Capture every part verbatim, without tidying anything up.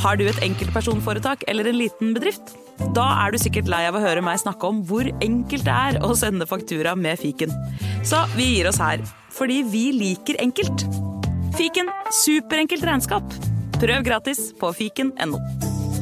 Har du et enkeltpersonforetak eller en liten bedrift? Da er du sikkert lei av å høre meg snakke om hvor enkelt det er å sende faktura med fiken. Så vi gir oss her, fordi vi liker enkelt. Fiken, superenkelt regnskap. Prøv gratis på fiken punktum no.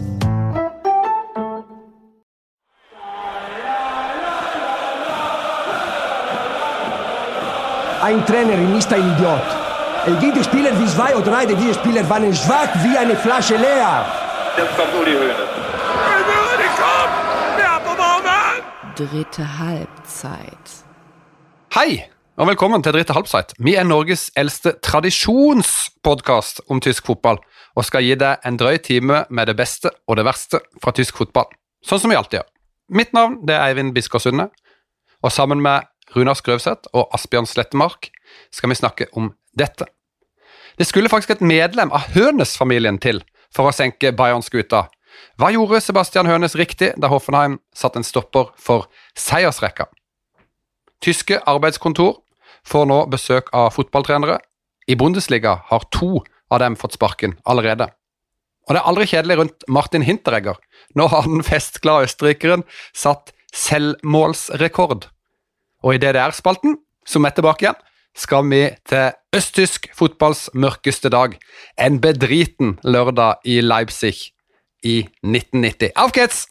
Ein Trainer ist ein Idiot. Er gibt Spieler wie zwei oder drei, die Spieler waren schwach wie eine Flasche leer. Jetzt kommt Uli Hoeneß. Die kommt! Wer på banen? Dritte halvtid. Hei, og velkommen til Dritte halvtid. Vi er Norges eldste tradisjonspodcast om tysk fotball, og skal gi deg en drøy time med det beste og det verste fra tysk fotball, sånn som vi alltid gjør. Mitt navn det er Eivind Biskår Sunde, og sammen med Runar Skrøvseth og Asbjørn Slettemark skal vi snakke om dette. Det skulle faktisk et medlem av Hoeneß-familien til for å senke Bayern-skuta. Hva gjorde Sebastian Hoeneß riktig da Hoffenheim satt en stopper for seiersrekka? Tyske arbeidskontor får nå besøk av fotballtrenere. I Bundesliga har to av dem fått sparken allerede. Og det er aldri kjedelig rundt Martin Hinteregger. Nå har den festglade østerrikeren satt selvmålsrekord. Og i D D R-spalten, som er tilbake igjen, skal vi til østtysk fotballs mørkeste dag, en bedriten lørdag i Leipzig i nitten nitti. Auf geht's!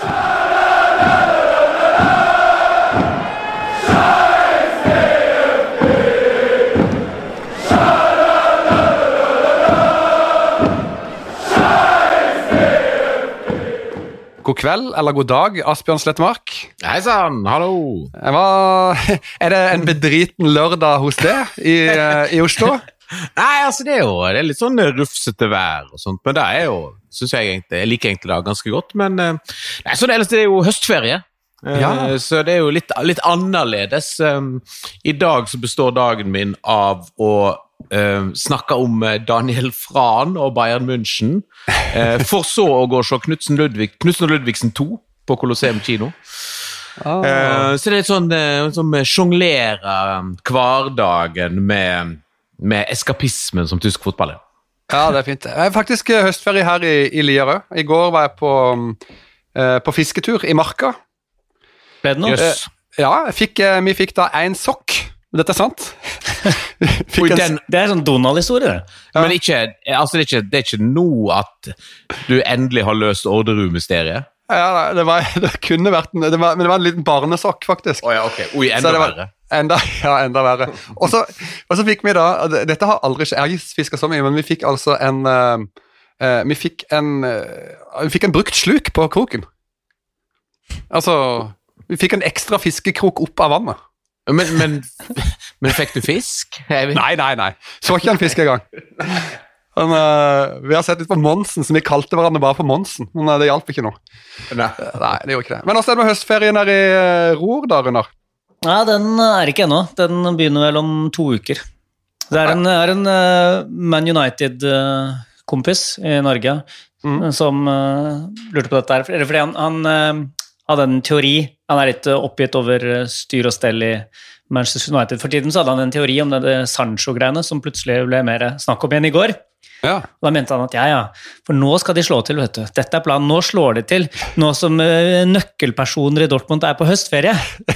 God kveld, eller god dag, Asbjørn Slettemark. Hei sann, hallo. Hva, er det en bedriten lørdag hos deg i, i Oslo? Nei, altså det er jo det er litt sånn rufsete vær og sånt, men det er jo, synes jeg egentlig, jeg liker egentlig det ganske godt, men nei, så det, ellers, det er jo høstferie, ja. Så det er jo litt, litt annerledes. I dag så består dagen min av å Uh, snakke om Daniel Frahn og Bayern München uh, for så å gå og se Knudsen, Ludvig, Knudsen og Ludvigsen to på Colosseum kino. Oh. uh, så det er litt sånn, uh, sånn sjonglere hverdagen med, med eskapismen som tysk fotball er. Ja, det er fint. Jeg er faktisk høstferie her i, i Lierø. I går var jeg på, uh, på fisketur i Marka. Ble det noe? Yes. Uh, ja, jeg fikk, uh, vi fikk da en sokk. Dette er sant. Oi, den, det er sånn Donald-historie. Ja. Men ikke, altså det, er ikke, det er ikke nå at du endelig har løst Orderud-mysteriet? Ja, det, var, det kunne vært en, det var, men det var en liten barnesokk faktisk. Oh, ja, ok. Oi, enda var, verre. Enda, ja, enda verre. Og så, og så fikk vi da, dette har aldri skjedd, jeg har ikke fisket så mye, men vi fikk altså en, uh, vi fikk en, uh, vi fikk en brukt sluk på kroken. Altså, vi fikk en ekstra fiskekrok opp av vannet. Men, men, men fikk du fisk? Nei, nei, nei. Så ikke en fisk en gang. Men, uh, vi har sett litt på Monsen, som vi kalte hverandre bare for Monsen, men uh, det hjalp ikke noe. Nei. Nei, det gjorde ikke det. Men også er det med høstferien her i uh, Ror da, Runar? Ja, den er ikke ennå. Den begynner vel om to uker. Det er en, er en uh, Man United-kompis uh, i Norge mm. som uh, lurte på dette her, fordi han... han uh, hadde en teori, han er litt oppgitt over styr og stell i Manchester United for tiden, så hadde han en teori om det, det Sancho-greiene, som plutselig ble mer snakk om igjen i går. Ja. Og da mente han at ja, ja, for nå skal de slå til, vet du. Dette er planen, nå slår de til. Nå som uh, nøkkelpersoner i Dortmund er på høstferie.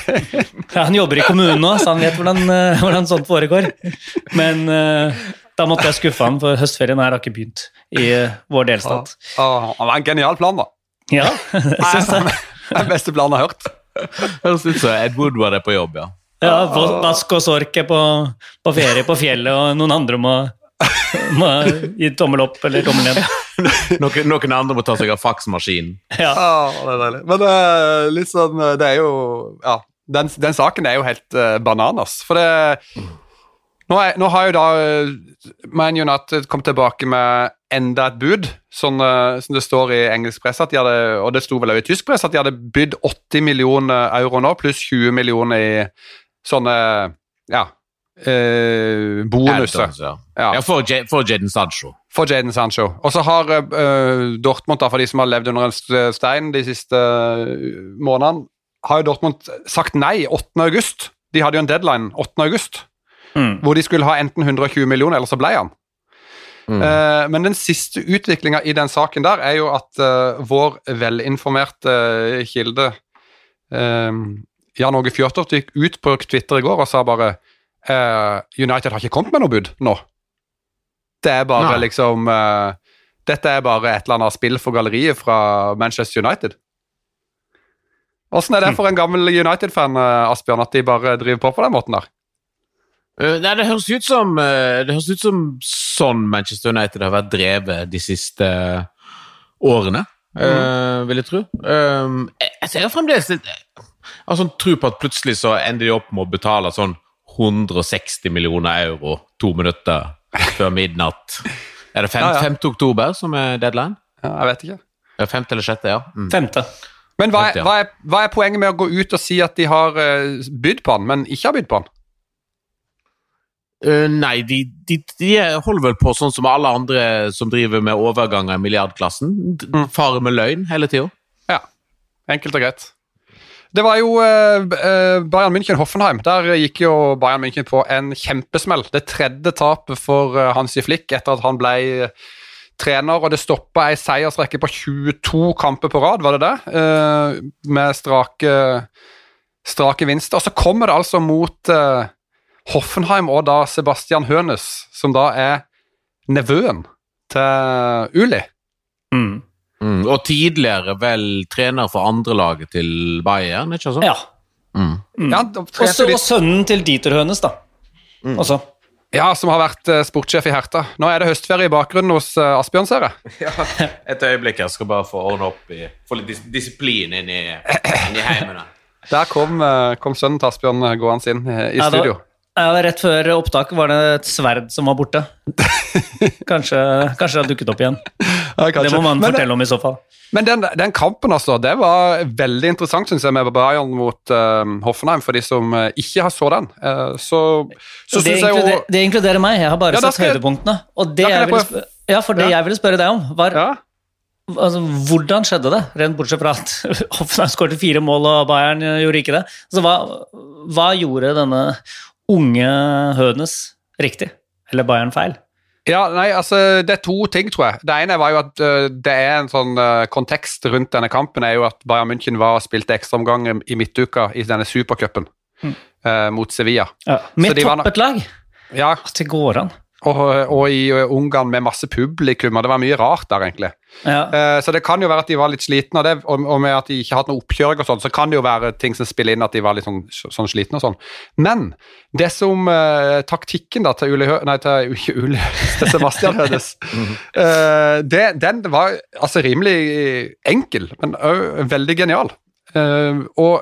Ja, han jobber i kommunen nå, så han vet hvordan, uh, hvordan sånt foregår. Men uh, da måtte jeg skuffe han, for høstferien her har ikke begynt i uh, vår delstat. Ja, ja, det var en genial plan da. Ja, jeg synes det. Den beste planen jeg har hørt. Jeg synes så Ed Woodward er på jobb, ja. Ja, Vask og Sork er på, på ferie på fjellet, og noen andre må, må gi tommel opp eller tommel ned. Noen, noen andre må ta seg av faksmaskinen. Ja. Ja, det er deilig. Men uh, litt sånn, det er jo, ja, den, den saken er jo helt uh, bananas, for det, nå, er, nå har jo da Man United kommet tilbake med enda et bud, sånn, uh, som det står i engelsk press, at de hadde, og det sto vel også i tysk press, at de hadde bydd åtti millioner euro nå, pluss tjue millioner i sånne, ja, uh, bonuser. Ja, ja. Ja, for, J- for Jadon Sancho. For Jadon Sancho. Og så har uh, Dortmund, da, for de som har levd under en stein de siste uh, månedene, har jo Dortmund sagt nei åttende august. De hadde jo en deadline åttende august, mm. hvor de skulle ha enten hundre og tjue millioner, eller så ble han. Mm. Uh, men den siste utviklingen i den saken der er jo at uh, vår velinformerte uh, kilde uh, Jan Åge Fjørtoft gikk ut på Twitter i går og sa bare uh, United har ikke kommet med noe bud nå. Det er bare Nei. liksom uh, Dette er bare et eller annet spill for galleriet fra Manchester United. Hvordan er det for en gammel United-fan, uh, Asbjørn, at de bare driver på på den måten der? Uh, nei, det høres ut som uh, det høres ut som sånn Manchester United har vært drevet de siste uh, årene, mm. uh, vil jeg tro. Um, jeg, jeg ser fremdeles litt jeg har sånn tro på at plutselig så ender de opp med å betale sånn hundre og seksti millioner euro to minutter før midnatt. Er det fem, ja, ja. femte oktober som er deadline? Ja, jeg vet ikke. Ja, femte eller sjette, ja. Mm. Femte. Men hva er, hva, er, hva er poenget med å gå ut og si at de har uh, bydd på den, men ikke har bydd på den? Uh, nei, de, de, de holder vel på sånn som alle andre som driver med overganger i milliardklassen. Mm. Farer med løgn hele tiden. Ja, enkelt og greit. Det var jo uh, uh, Bayern München-Hoffenheim. Der gikk jo Bayern München på en kjempesmell. Det tredje tapet for uh, Hansi Flick etter at han ble uh, trener, og det stoppet en seiersrekke på tjueto kamper på rad, var det det? Uh, med strake, strake vinster. Og så kommer det altså mot uh, Hoffenheim og da Sebastian Hoeneß, som da er nevøen til Uli. Mm. Mm. Og tidligere vel trener for andre laget til Bayern, ikke sant? Ja. Mm. Mm. ja Også, litt... Og sønnen til Dieter Hoeneß, da. Mm. Også. Ja, som har vært uh, sportssjef i Hertha. Nå er det høstferie i bakgrunnen hos uh, Asbjørn, ser jeg. Ja, et øyeblikk, jeg skal bare få ordne opp i, få litt dis disiplin inn i, inn i heimene. Der kom, uh, kom sønnen til Asbjørn gående inn uh, i ja, studio. Da... Ja, rett før opptak var det et sverd som var borte. Kanskje, kanskje det har dukket opp igjen. Ja, det må man men, fortelle om i så fall. Men den, den kampen, altså, det var veldig interessant, synes jeg, med Bayern mot uh, Hoffenheim, for de som uh, ikke har så den. Uh, så, så det, synes jeg jo... det inkluderer meg, jeg har bare ja, sett jeg... høydepunktene. Og det jeg, jeg ville spørre, ja, for det ja. jeg ville spørre deg om, var... Ja. Altså, hvordan skjedde det? Rent bortsett fra at Hoffenheim skåret fire mål, og Bayern gjorde ikke det. Altså, hva, hva gjorde denne... unge Hoeneß riktig, eller Bayern feil? Ja, nei, altså, det er to ting, tror jeg. Det ene var jo at uh, det er en sånn uh, kontekst rundt denne kampen, er jo at Bayern München var og spilte ekstraomgang i midtuka i denne supercupen mm. uh, mot Sevilla. Ja. Med toppet lag? Ja. At det går an. Og, og i Ungarn med masse publikum, og det var mye rart der egentlig. Ja. Uh, så det kan jo være at de var litt slitne av det, og, og med at de ikke hadde noe oppkjøring og sånn, så kan det jo være ting som spiller inn at de var litt sånn, sånn slitne og sånn. Men det som uh, taktikken da til Uli Hø... Nei, til, ikke Uli, til Sebastian Hoeneß, uh, det, den var altså rimelig enkel, men også veldig genial. Uh, og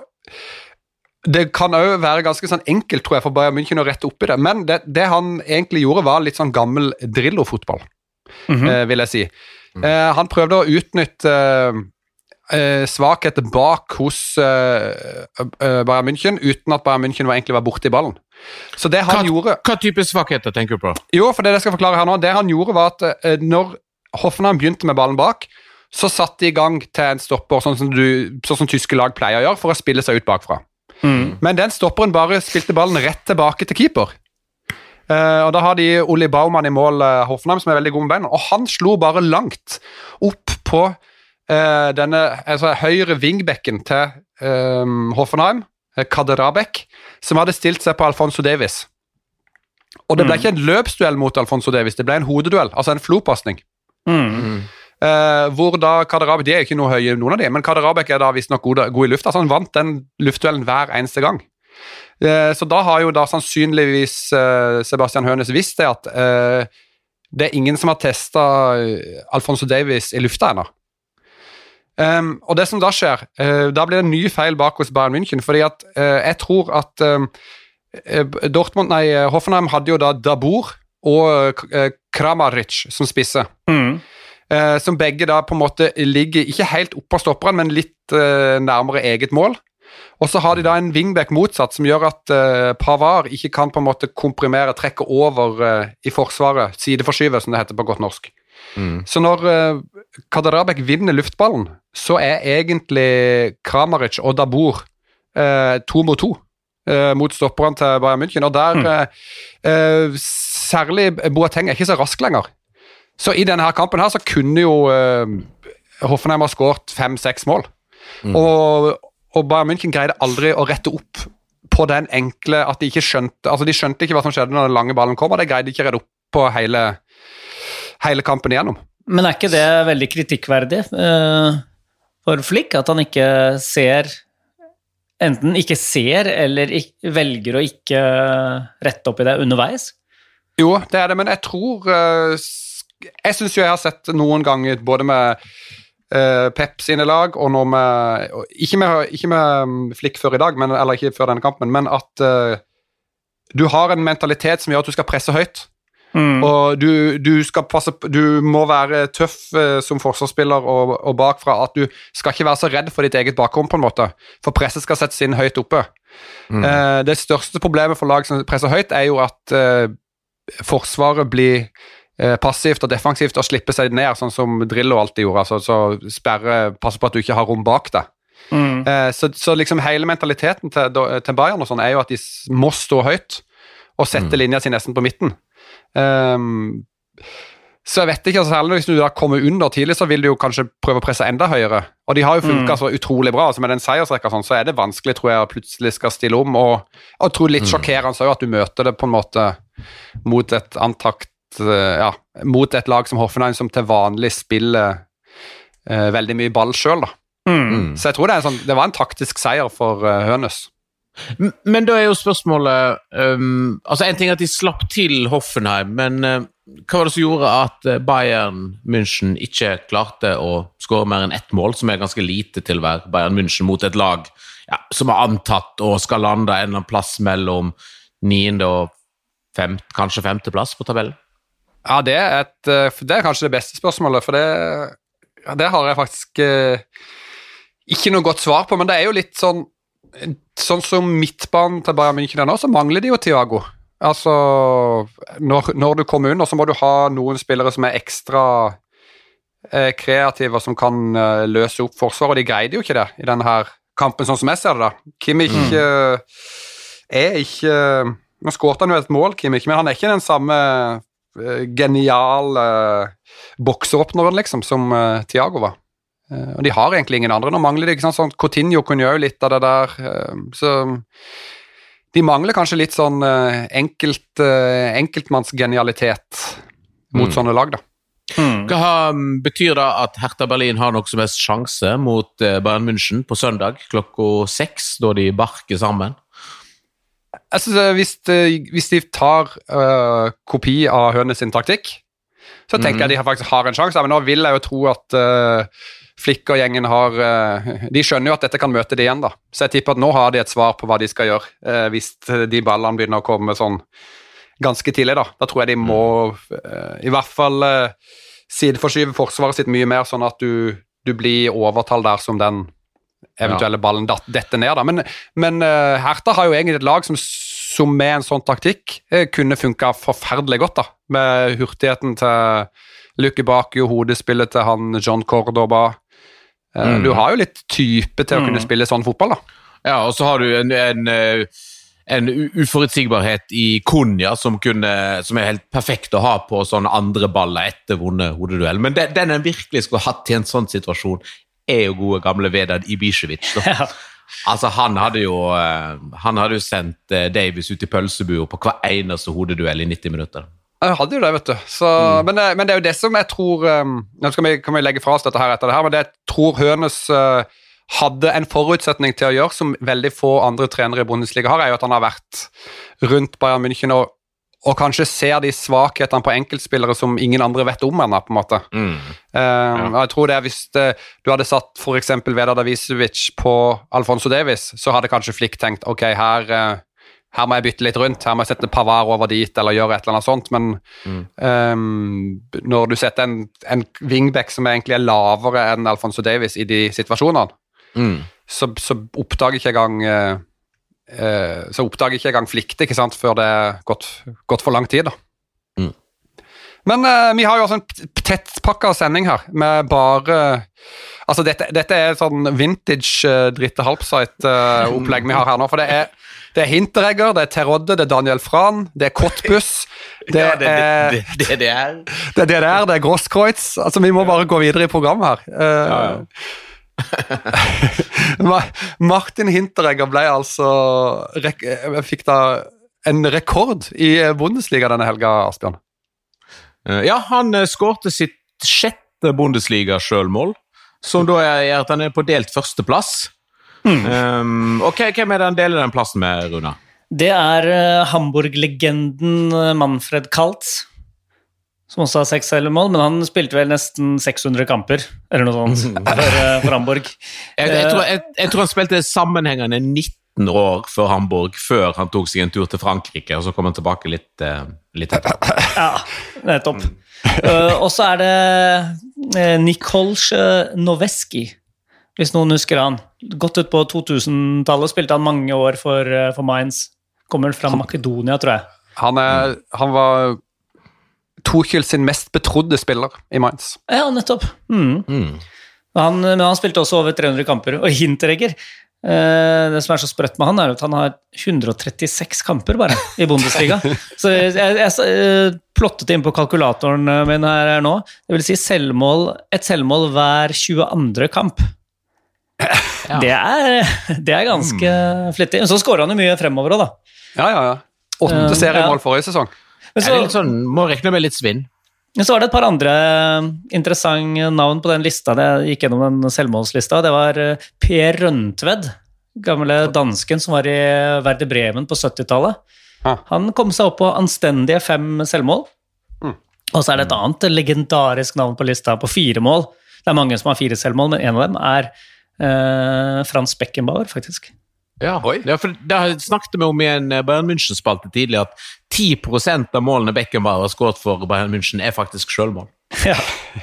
det kan også være ganske sånn enkelt, tror jeg, for Bayern München å rette opp i det, men det, det han egentlig gjorde var litt sånn gammel Drillo-fotball, mm-hmm. eh, vil jeg si. Mm. Eh, han prøvde å utnytte eh, svakheter bak hos eh, eh, Bayern München, uten at Bayern München var egentlig var borte i ballen. Så det han hva, gjorde... Hva type svakheter tenker du på? Jo, for det jeg skal forklare her nå, det han gjorde var at eh, når Hoffenheim begynte med ballen bak, så satte de i gang til en stopper, sånn som, du, sånn som tyske lag pleier å gjøre, for å spille seg ut bakfra. Mm. Men den stopperen bare spilte ballen rett tilbake til keeper. Uh, og da har de Oli Baumann i mål, uh, Hoffenheim, som er veldig god med beina, og han slo bare langt opp på uh, denne altså, høyre vingbekken til uh, Hoffenheim, uh, Kaderabek, som hadde stilt seg på Alfonso Davies. Og det ble mm. ikke en løpsduell mot Alfonso Davies, det ble en hodeduell, altså en flopasning. Mm. Uh, hvor da Kaderabek, de er jo ikke noe høye noen av de, men Kaderabek er da visst nok god, god i lufta, så han vant den luftduellen hver eneste gang. Uh, så da har jo da sannsynligvis uh, Sebastian Hoeneß visst det at uh, det er ingen som har testet Alfonso Davies i lufta ennå. Um, og det som da skjer, uh, da blir det en ny feil bak hos Bayern München, fordi at uh, jeg tror at uh, Dortmund, nei, Hoffenheim hadde jo da Dabur og uh, Kramaric som spisse. Mm. Uh, som begge da på en måte ligger ikke helt oppå stopperen, men litt uh, nærmere eget mål. Og så har de da en wingback motsatt, som gjør at uh, Pavard ikke kan på en måte komprimere, trekke over uh, i forsvaret, sideforskyve, som det heter på godt norsk. Mm. Så når uh, Kaderabek vinner luftballen, så er egentlig Kramaric og Dabur uh, to mot to uh, mot stopperen til Bayern München, og der mm. uh, uh, særlig Boateng er ikke så rask lenger. Så i denne her kampen her så kunne jo uh, Hoffenheim ha skåret fem-seks mål. Mm. Og, og Bayern München greide aldri å rette opp på den enkle at de ikke skjønte, altså de skjønte ikke hva som skjedde når den lange ballen kom, og de greide ikke å rette opp på hele, hele kampen igjennom. Men er ikke det veldig kritikkverdig uh, for Flick, at han ikke ser, enten ikke ser, eller ikke, velger å ikke rette opp i det underveis? Jo, det er det, men jeg tror uh, jeg synes jo jeg har sett noen ganger både med uh, Pep sine lag og nå med, ikke med, ikke med Flick før i dag, men, eller ikke før denne kampen, men at uh, du har en mentalitet som gjør at du skal presse høyt, mm. og du, du skal passe, du må være tøff uh, som forsvarsspiller og, og bakfra, at du skal ikke være så redd for ditt eget bakrom på en måte, for presset skal settes inn høyt oppe. Mm. Uh, det største problemet for lag som presser høyt er jo at uh, forsvaret blir eh, passivt og defensivt og slipper seg ned, sånn som Drillo alltid gjorde, altså så sperre, passe på at du ikke har rom bak deg. Mm. Eh, så, så liksom hele mentaliteten til, til Bayern og sånn er jo at de må stå høyt og sette mm. linja si nesten på midten. Um, så jeg vet ikke, altså, særlig hvis du da kommer under tidlig, så vil du jo kanskje prøve å presse enda høyere, og de har jo funket mm. så utrolig bra, altså med den seiersrekka sånn, så er det vanskelig, tror jeg, å plutselig skal stille om, og, og jeg tror litt mm. sjokkerende så at du møter det på en måte mot et antakt, ja, mot et lag som Hoffenheim som til vanlig spiller eh, veldig mye ball selv da. Mm. Så jeg tror det, er en sånn, det var en taktisk seier for uh, Hønes. Men da er jo spørsmålet, um, altså en ting er at de slapp til Hoffenheim, men uh, hva var det som gjorde at Bayern München ikke klarte å skåre mer enn ett mål, som er ganske lite til hver Bayern München mot et lag ja, som er antatt og skal lande en eller annen plass mellom niende og Fem, kanskje femte plass på tabellen? Ja, det er, et, det er kanskje det beste spørsmålet, for det, det har jeg faktisk eh, ikke noe godt svar på, men det er jo litt sånn, sånn som midtbanen til Bayern München er nå, så mangler de jo Thiago. Altså, når, når du kommer under, så må du ha noen spillere som er ekstra eh, kreative, og som kan eh, løse opp forsvar, og de greide jo ikke det i denne her kampen, sånn som jeg ser det da. Kimmich mm. eh, er ikke... Nå skåret han jo et mål, Kimmich, men han er ikke den samme uh, geniale uh, bokseråpneren, liksom, som uh, Thiago var. Uh, og de har egentlig ingen andre. Nå mangler de, ikke sant, sånn, Coutinho kunne gjøre litt av det der, uh, så de mangler kanskje litt sånn uh, enkelt, uh, enkeltmannsgenialitet mot mm. sånne lag, da. Mm. Hva betyr da at Hertha Berlin har nok som helst sjanse mot uh, Bayern München på søndag klokka seks, da de barker sammen? Jeg synes, hvis, hvis de tar uh, kopi av Hønes sin taktikk, så tenker mm. jeg de har faktisk har en sjanse, men nå vil jeg jo tro at uh, Flick og gjengen har, uh, de skjønner jo at dette kan møte det igjen da, så jeg tipper at nå har de et svar på hva de skal gjøre, uh, hvis de ballene begynner å komme sånn ganske tidlig da, da tror jeg de må uh, i hvert fall uh, sideforskyve forsvaret sitt mye mer, sånn at du, du blir overtall der som den eventuelle ballen dette ned da. Men, men uh, Hertha har jo egentlig et lag som, som med en sånn taktikk uh, kunne funket forferdelig godt da, med hurtigheten til Luke Bakio, hodespillet til han John Cordoba. Uh, mm. Du har jo litt type til å kunne mm. spille sånn fotball da. Ja, og så har du en, en, en uforutsigbarhet i Konya som, kunne, som er helt perfekt å ha på sånne andre baller etter vonde hodeduell. Men den, den er virkelig skulle hatt i en sånn situasjon er jo gode gamle Vedad Ibišević. Ja. Altså, han hadde jo han hadde jo sendt Davis ut i pølsebua på hver eneste hodeduell i nitti minutter. Jeg hadde jo det, vet du. Så, mm. men, det, men det er jo det som jeg tror nå skal vi, kan vi legge fra oss dette her etter det her, men det jeg tror Hønes uh, hadde en forutsetning til å gjøre som veldig få andre trenere i Bundesliga har, er jo at han har vært rundt Bayern München og og kanskje ser de svakhetene på enkeltspillere som ingen andre vet om henne, på en måte. Mm. Um, ja. Jeg tror det er hvis det, du hadde satt for eksempel Vedad Ibišević på Alfonso Davies, så hadde kanskje Flick tenkt, ok, her, uh, her må jeg bytte litt rundt, her må jeg sette Pavard over dit, eller gjøre et eller annet sånt, men mm. um, når du setter en, en wingback som egentlig er lavere enn Alfonso Davies i de situasjonene, mm. så, så oppdager ikke engang... Uh, Uh, så oppdager ikke jeg gang Flick ikke sant, før det er gått, gått for lang tid da. Mm. Men uh, vi har jo også en tettpakket sending her med bare altså dette, dette er sånn vintage uh, dritte halvsite uh, opplegg vi har her nå, for det er, det er Hinteregger, det er Terodde, det er Daniel Fran, det er Kottbus, Det, ja, det, er, det, det, det, det er det er det der, det er Grosskreutz. Altså, vi må bare gå videre i programmet her. Uh, ja, ja. Martin Hinteregger ble altså jeg fikk da en rekord i Bundesliga denne helga, Asbjørn. Ja, han skårte sitt sjette Bundesliga-sjølmål, som da er at han er på delt førsteplass. Mm. Um, og hvem er det han deler den plassen med, Runa? Det er uh, Hamburg-legenden Manfred Kaltz, som også har seks mål, men han spilte vel nesten seks hundre kamper, eller noe sånt, for, uh, for Hamburg. Jeg, jeg, tror, jeg, jeg tror han spilte sammenhengende nitten år for Hamburg, før han tok seg en tur til Frankrike, og så kom han tilbake litt, uh, litt etter. Ja, nettopp. uh, og så er det uh, Nikolaj Noveski, hvis noen husker han. Gått ut på to tusen-tallet, spilte han mange år for, uh, for Mainz. Kommer fra Makedonia, tror jeg. Han, er, han var Tuchel sin mest betrodde spiller i Mainz. Ja, nettopp. Mm. Mm. Han, men han spilte også over tre hundre kamper, og Hinteregger, eh, det som er så sprøtt med han, er at han har hundre og trettiseks kamper bare i Bundesliga. Så jeg, jeg, jeg plottet inn på kalkulatoren min her nå, det vil si selvmål, et selvmål hver tjueandre kamp. Ja. Det, er, det er ganske mm. flittig. Så skårer han jo mye fremover også, da. Ja, ja, ja. Åtte seriemål ja. forrige sesong. Men så, er det litt sånn, må rekne med litt svinn. Så var det et par andre interessante navn på den lista. Det gikk gjennom den selvmålslista. Det var Per Røntved, gamle dansken som var i Werder Bremen på syttitallet. Ah. Han kom seg opp på anstendige fem selvmål. Mm. Og så er det et annet legendarisk navn på lista på fire mål. Det er mange som har fire selvmål, men en av dem er eh, Frans Beckenbauer, faktisk. Ja, ja, for det snakket vi om i en Bayern München-spalte tidlig, at ti prosent av målene Beckenbauer har skåret for Bayern München er faktisk selvmål. Ja.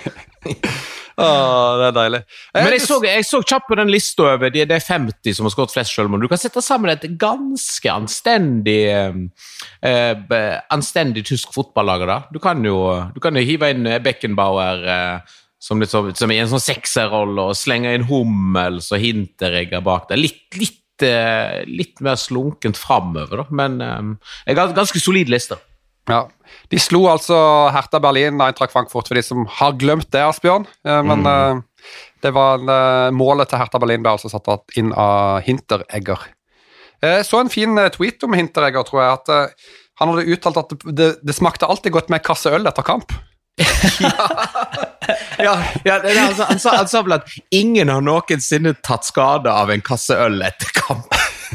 Åh, det er deilig. Men jeg så, jeg så kjapt på den lista over de, de femti som har skåret flest selvmål. Du kan sette sammen et ganske anstendig eh, anstendig tysk fotballager da. Du kan jo, du kan jo hive inn Beckenbauer eh, som, litt så, som i en sånn sekserrolle og slenge inn Hummels og Hinteregger bak der. Litt, litt litt mer slunkent fremover, da. Men um, jeg har ganske solid liste. Ja, de slo altså Hertha Berlin, Eintracht Frankfurt, for de som har glemt det, Asbjørn. Men mm. uh, det var uh, målet til Hertha Berlin ble altså satt inn av Hinteregger. Jeg så en fin tweet om Hinteregger, tror jeg, at uh, han hadde uttalt at det, det smakte alltid godt med kasse øl etter kamp. ja, ja, ja det, altså, han, sa, han sa vel at ingen har noensinne tatt skade av en kasse øl etter kamp.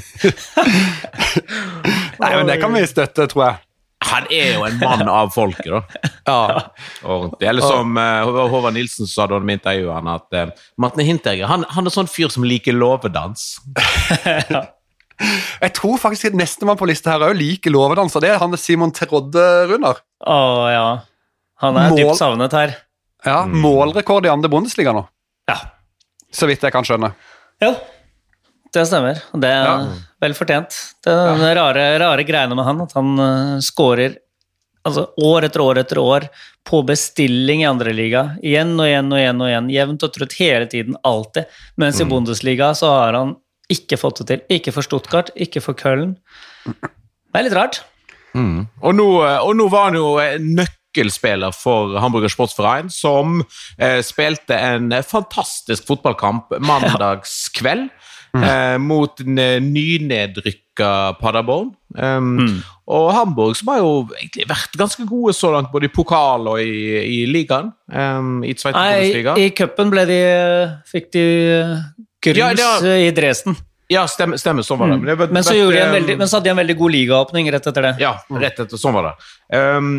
Nei, men det kan vi støtte, tror jeg. Han er jo en mann av folket, da. Ja. Og det er som uh, Håvard Nilsen sa da de intervjuet han, at uh, Martin Hinteregger, han, han er sånn fyr som liker låvedans. Ja. Jeg tror faktisk nesten man på lista her også liker låvedans, og det er han Simon Terodde Runder. Å, oh, ja. Han er Mål... dypt savnet her. Ja, målrekord i andre Bundesliga nå. Ja. Så vidt jeg kan skjønne. Ja, det stemmer. Det er ja. vel fortjent. Det er den ja. rare, rare greiene med han, at han uh, skårer altså, år etter år etter år på bestilling i andre liga. Igjen og igjen og igjen og igjen. Jevnt og trutt hele tiden, alltid. Mens mm. i Bundesliga så har han ikke fått det til. Ikke for Stuttgart, ikke for Köln. Det er litt rart. Mm. Og, nå, og nå var han jo nøkkel spiller for Hamburger Sportsverein, som eh, spilte en fantastisk fotballkamp mandagskveld mm. eh, mot en nynedrykka Paderborn. Um, mm. Og Hamburg, som har jo egentlig vært ganske gode så langt, både i pokal og i, i ligaen. Um, I Zweite Bundesliga. I cupen ble de, fikk de grus ja, ja. i Dresden. Ja, stemmer, stemmer sånn var det. Men, det var, men, så gjorde de en veldig, men så hadde de en veldig god ligaåpning rett etter det. Ja, rett etter, sånn var det. Um,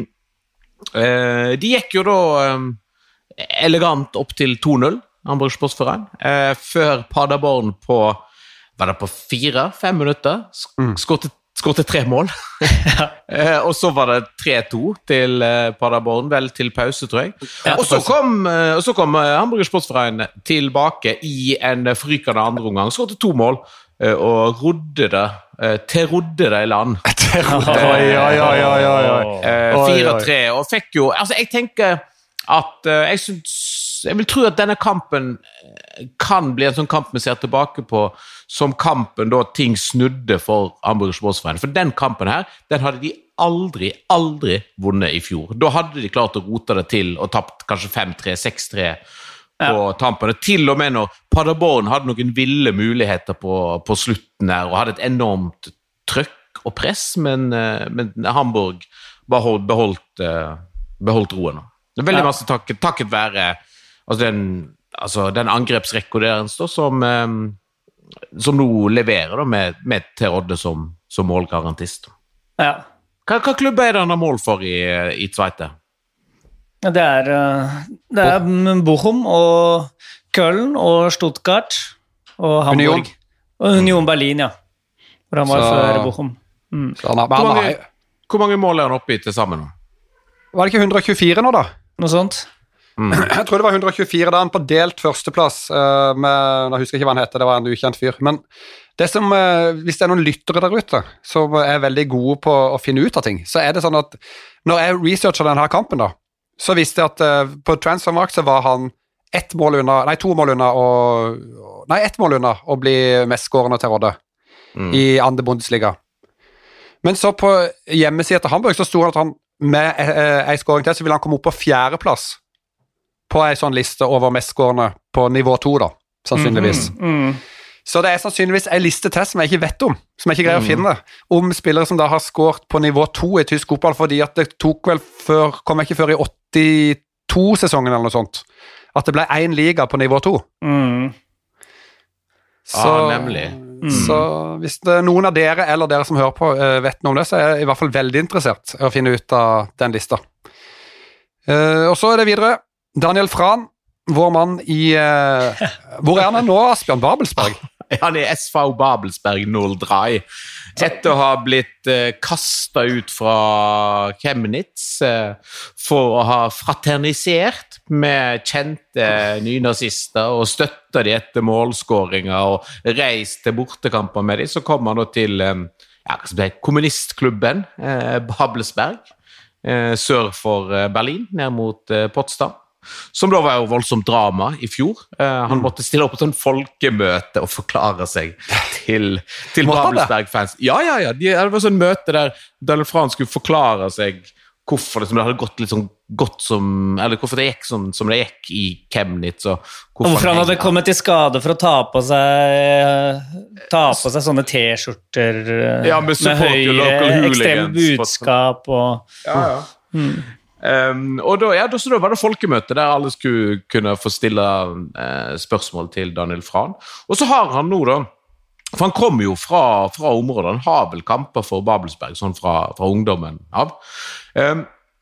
Uh, de gikk jo da um, elegant opp til to null, Hamburg Sportsverein, uh, før Paderborn på, var det på fire, fem minutter, mm. skårte tre mål. uh, og så var det tre to til uh, Paderborn, vel til pause, tror jeg. Ja, og så kom, uh, og så kom uh, Hamburg Sportsverein tilbake i en frykende andre omgang, skårte to mål, uh, og rodde det, uh, til rodde det i land. Oi, oi, oi, oi, oi. fire tre, og fikk jo, altså jeg tenker at uh, jeg synes, jeg vil tro at denne kampen kan bli en sånn kamp vi ser tilbake på, som kampen da ting snudde for Hamburger Sportsverein, for den kampen her, den hadde de aldri, aldri vunnet i fjor. Da hadde de klart å rote det til og tapt kanskje fem tre, seks tre på ja. Tampene. Til og med når Paderborn hadde noen ville muligheter på, på slutten der, og hadde et enormt trøkk og press, men, men Hamburg beholdt, beholdt, beholdt roen. Det er veldig ja. Masse takket, takket være altså den, altså den angrepsrekka deres da, som, som nå leverer da, med, med Terodde som, som målgarantist. Ja. Hva, hva klubb er det han har mål for i, i Zweite? Det er, det er Bochum og Köln og Stuttgart og Hamburg. Union. Og Union Berlin, ja. Hvor han var så, før Bochum. Mm. Han har, hvor, mange, hvor mange mål er han oppe i til sammen? Var det ikke hundre og tjuefire nå da? Noe sånt. Mm. Jeg tror det var hundre og tjuefire da han på delt førsteplass uh, med, jeg husker ikke hva han heter, det var en ukjent fyr, men det som, uh, hvis det er noen lyttere der ute som er veldig gode på å finne ut av ting, så er det sånn at når jeg researcher denne kampen da, så visste jeg at uh, på Transfermarkt så var han ett mål unna, nei to mål unna og, nei ett mål unna å bli mestskårende til Rodde mm. i andre Bundesliga. Men så på hjemmesiden til Hamburg så stod det at han med uh, en skåring til så ville han komme opp på fjerdeplass på en sånn liste over mestskårende på nivå to da, sannsynligvis. Mm, mm. Så det er sannsynligvis en liste til som jeg ikke vet om, som jeg ikke greier mm. å finne, om spillere som da har skåret på nivå to i tysk fotball, fordi at det tok vel før, kom jeg ikke før i åttito-sesongen eller noe sånt, at det ble en liga på nivå to. Mm. Så, ah, nemlig. Mm. Så hvis det er noen av dere, eller dere som hører på, vet noe om det, så er jeg i hvert fall veldig interessert i å finne ut av den lista. Uh, og så er det videre, Daniel Frahn, vår mann i... Uh, hvor er han nå, Asbjørn Babelsberg? Han er S V Babelsberg null tre. Etter å ha blitt uh, kastet ut fra Chemnitz uh, for å ha fraternisert med kjente nynazister og støttet de etter målskåringer og reist til bortekamper med de, så kom han da til um, ja, kommunistklubben uh, Babelsberg, uh, sør for uh, Berlin, ned mot uh, Potsdam. Som da var jo voldsomt drama i fjor. Uh, han måtte stille opp på et sånn folkemøte og forklare seg til, til Babelsberg-fans. Ja, ja, ja. Det var sånn møte der Daniel Frahn skulle forklare seg hvorfor det, det hadde gått litt sånn godt som, eller hvorfor det gikk som, som det gikk i Chemnitz. Og hvorfor, hvorfor han hadde ja. kommet til skade for å ta på seg ta på seg sånne t-skjorter ja, med, med høye, ekstreme budskap og... Ja, ja. Mm. Um, og da, ja, da, så da var det folkemøte der alle skulle kunne få stille uh, spørsmål til Daniel Frahn. Og så har han nå da, for han kommer jo fra, fra området, han har vel kamper for Babelsberg, sånn fra, fra ungdommen av. Um,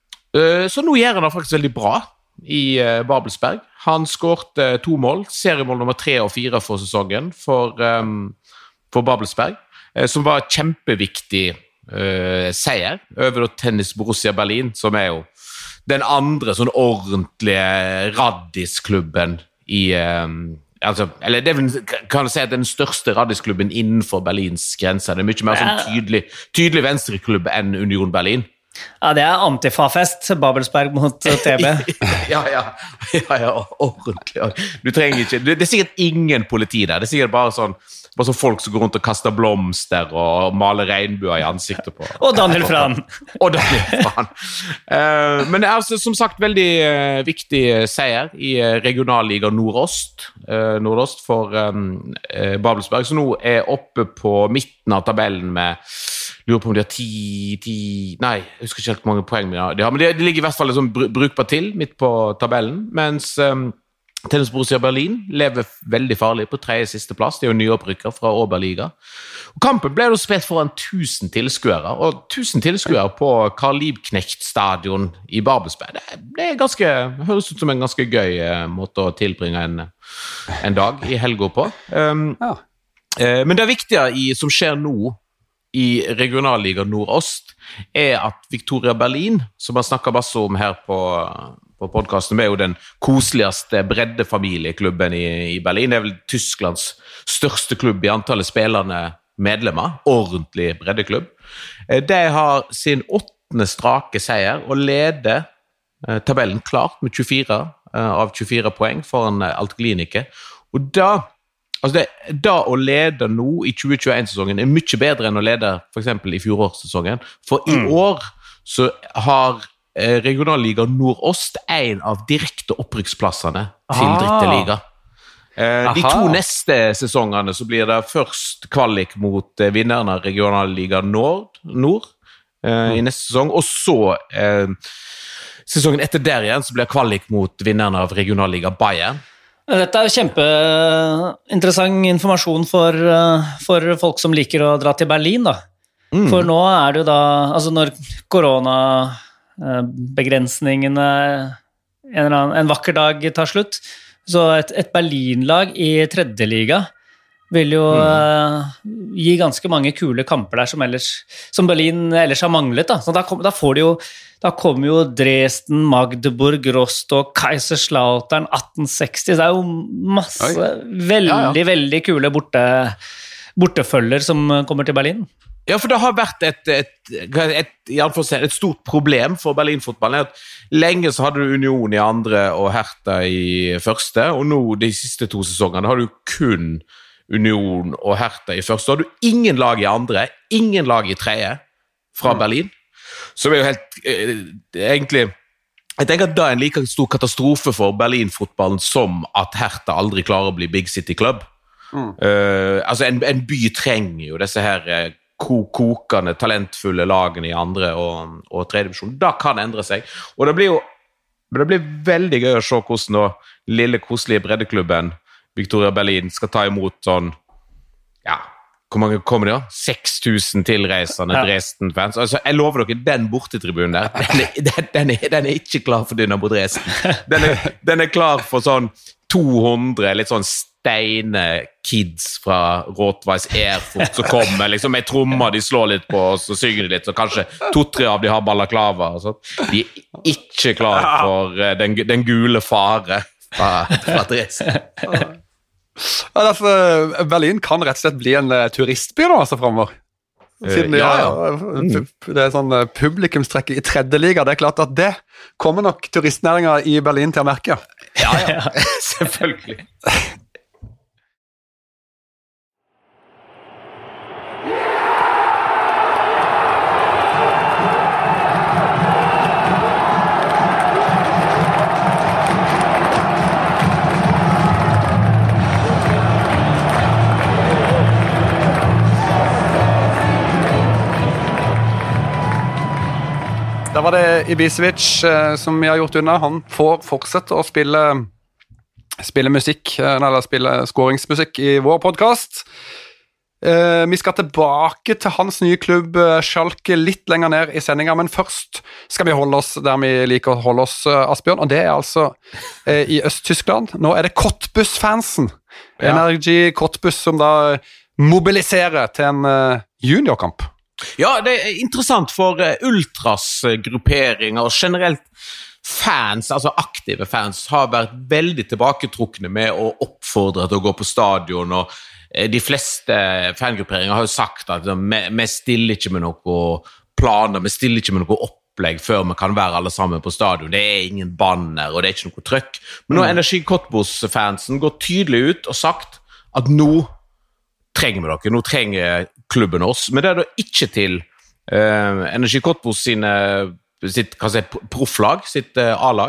uh, så nå gjør han det faktisk veldig bra i uh, Babelsberg. Han skåret uh, to mål, seriemål nummer tre og fire for sesongen for, um, for Babelsberg, uh, som var kjempeviktig uh, seier over Tennis Borussia Berlin, som er jo den andre sånn ordentlige raddisklubben i, um, altså, eller det kan jeg si at den største raddisklubben innenfor Berlins grenser. Det er mye mer sånn tydelig, tydelig venstreklubb enn Union Berlin. Ja, det er antifafest, Babelsberg mot T B. ja, ja, ja, ja, ordentlig. Du trenger ikke, det er sikkert ingen politi der, det er sikkert bare sånn, bare sånn folk som går rundt og kaster blomster og maler regnbuer i ansiktet på. Og Daniel Frahn. og Daniel Frahn. Uh, men det er altså som sagt veldig uh, viktig seier i uh, regionalliga Nordost, uh, Nordost for um, uh, Babelsberg, som nå er oppe på midten av tabellen med lurer på om de har ti, ti, nei, jeg husker ikke helt hvor mange poeng de har, men de, de ligger i hvert fall liksom brukbart til midt på tabellen, mens um, Tennis Borussia Berlin lever veldig farlig på tredje siste plass, det er jo nyopprykker fra Oberliga. Og kampen ble jo spilt foran tusen tilskuere, og tusen tilskuere på Karl Liebknecht stadion i Babelsberg, det, det er ganske, høres ut som en ganske gøy uh, måte å tilbringe en, en dag i helga på. Um, ja. uh, men det viktige i, som skjer nå, i regionalliga Nordost, er at Victoria Berlin, som man snakker masse om her på, på podcasten, er jo den koseligste breddefamilieklubben i, i Berlin. Det er vel Tysklands største klubb i antallet spillende medlemmer, ordentlig breddeklubb. De har sin åttende strake seier og leder eh, tabellen klart med tjuefire eh, av tjuefire poeng foran Alt Klinike. Og da Altså det, da å lede nå i tjue tjueen-sesongen er mye bedre enn å lede for eksempel i fjorårssesongen. For i mm. år så har eh, regionalliga Nordost en av direkte opprykksplassene til ah. dritte liga. Eh, de to neste sesongene så blir det først kvalik mot eh, vinneren av regionalliga Nord, Nord eh, mm. i neste sesong, og så eh, sesongen etter der igjen så blir kvalik mot vinneren av regionalliga Bayern. Dette er jo kjempeinteressant informasjon for, for folk som liker å dra til Berlin, da. Mm. For nå er det jo da, altså når koronabegrensningene en, en vakker dag tar slutt, så et, et Berlin-lag i tredje liga vil jo mm. uh, gi ganske mange kule kamper der som, ellers, som Berlin ellers har manglet. Da. Så da, kom, da får de jo Da kommer jo Dresden, Magdeburg, Rostock, Kaiserslautern, atten seksti. Det er jo masse Oi. veldig, ja, ja. veldig kule borte, bortefølger som kommer til Berlin. Ja, for det har vært et, et, et, et, et stort problem for Berlin-fotballen. Lenge så hadde du Union i andre og Hertha i første, og nå de siste to sesongene har du kun Union og Hertha i første. Da har du ingen lag i andre, ingen lag i tredje fra mm. Berlin. Så det er jo helt, eh, egentlig, jeg tenker at det er en like stor katastrofe for Berlin-fotballen som at Hertha aldri klarer å bli Big City Club. Mm. Uh, altså en, en by trenger jo disse her uh, kokende, talentfulle lagene i andre og, og tredje divisjon. Da kan det endre seg. Og det blir jo det blir veldig gøy å se hvordan da lille koselige breddeklubben Victoria Berlin skal ta imot sånn, ja, hvor mange kommer det da? seks tusen tilreisende ja. Dresden-fans. Altså, jeg lover dere, den bortetribunen der, den er, den, den, er, den er ikke klar for Dynamo Dresden. Den er, den er klar for sånn to hundre, litt sånn steine kids fra Rotweiss Erfurt som kommer, liksom med trommer, de slår litt på oss og synger litt, og kanskje to-tre av de har balaklava og sånt. De er ikke klar for den, den gule fare fra, fra Dresden. Ja, derfor, Berlin kan rett og slett bli en uh, turistby nå, altså fremover. Siden de, ja, ja. Mm. Det er sånn uh, publikumstrekk i tredje liga, det er klart at det kommer nok turistnæringa i Berlin til å merke. Ja, ja, selvfølgelig. Da var det Ibisevic eh, som vi har gjort unna. Han får fortsette å spille, spille musikk, eller spille skåringsmusikk i vår podcast. Eh, vi skal tilbake til hans nye klubb, Schalke, litt lenger ned i sendingen, men først skal vi holde oss der vi liker å holde oss, Asbjørn, og det er altså eh, i Øst-Tyskland. Nå er det Cottbus-fansen. Ja. Energy Cottbus som da mobiliserer til en uh, juniorkamp. Ja, det er interessant for ultras-grupperinger og generelt fans, altså aktive fans, har vært veldig tilbaketrukne med å oppfordre til å gå på stadion, og de fleste fangrupperinger har jo sagt at vi stiller ikke med noe planer, vi stiller ikke med noe opplegg før vi kan være alle sammen på stadion. Det er ingen banner, og det er ikke noe trøkk. Men nå har Energi Cottbus-fansen gått tydelig ut og sagt at nå trenger vi dere, nå trenger klubben oss, men det er da ikke til uh, Energi Cottbus sine, sitt si, profflag, sitt uh, A-lag.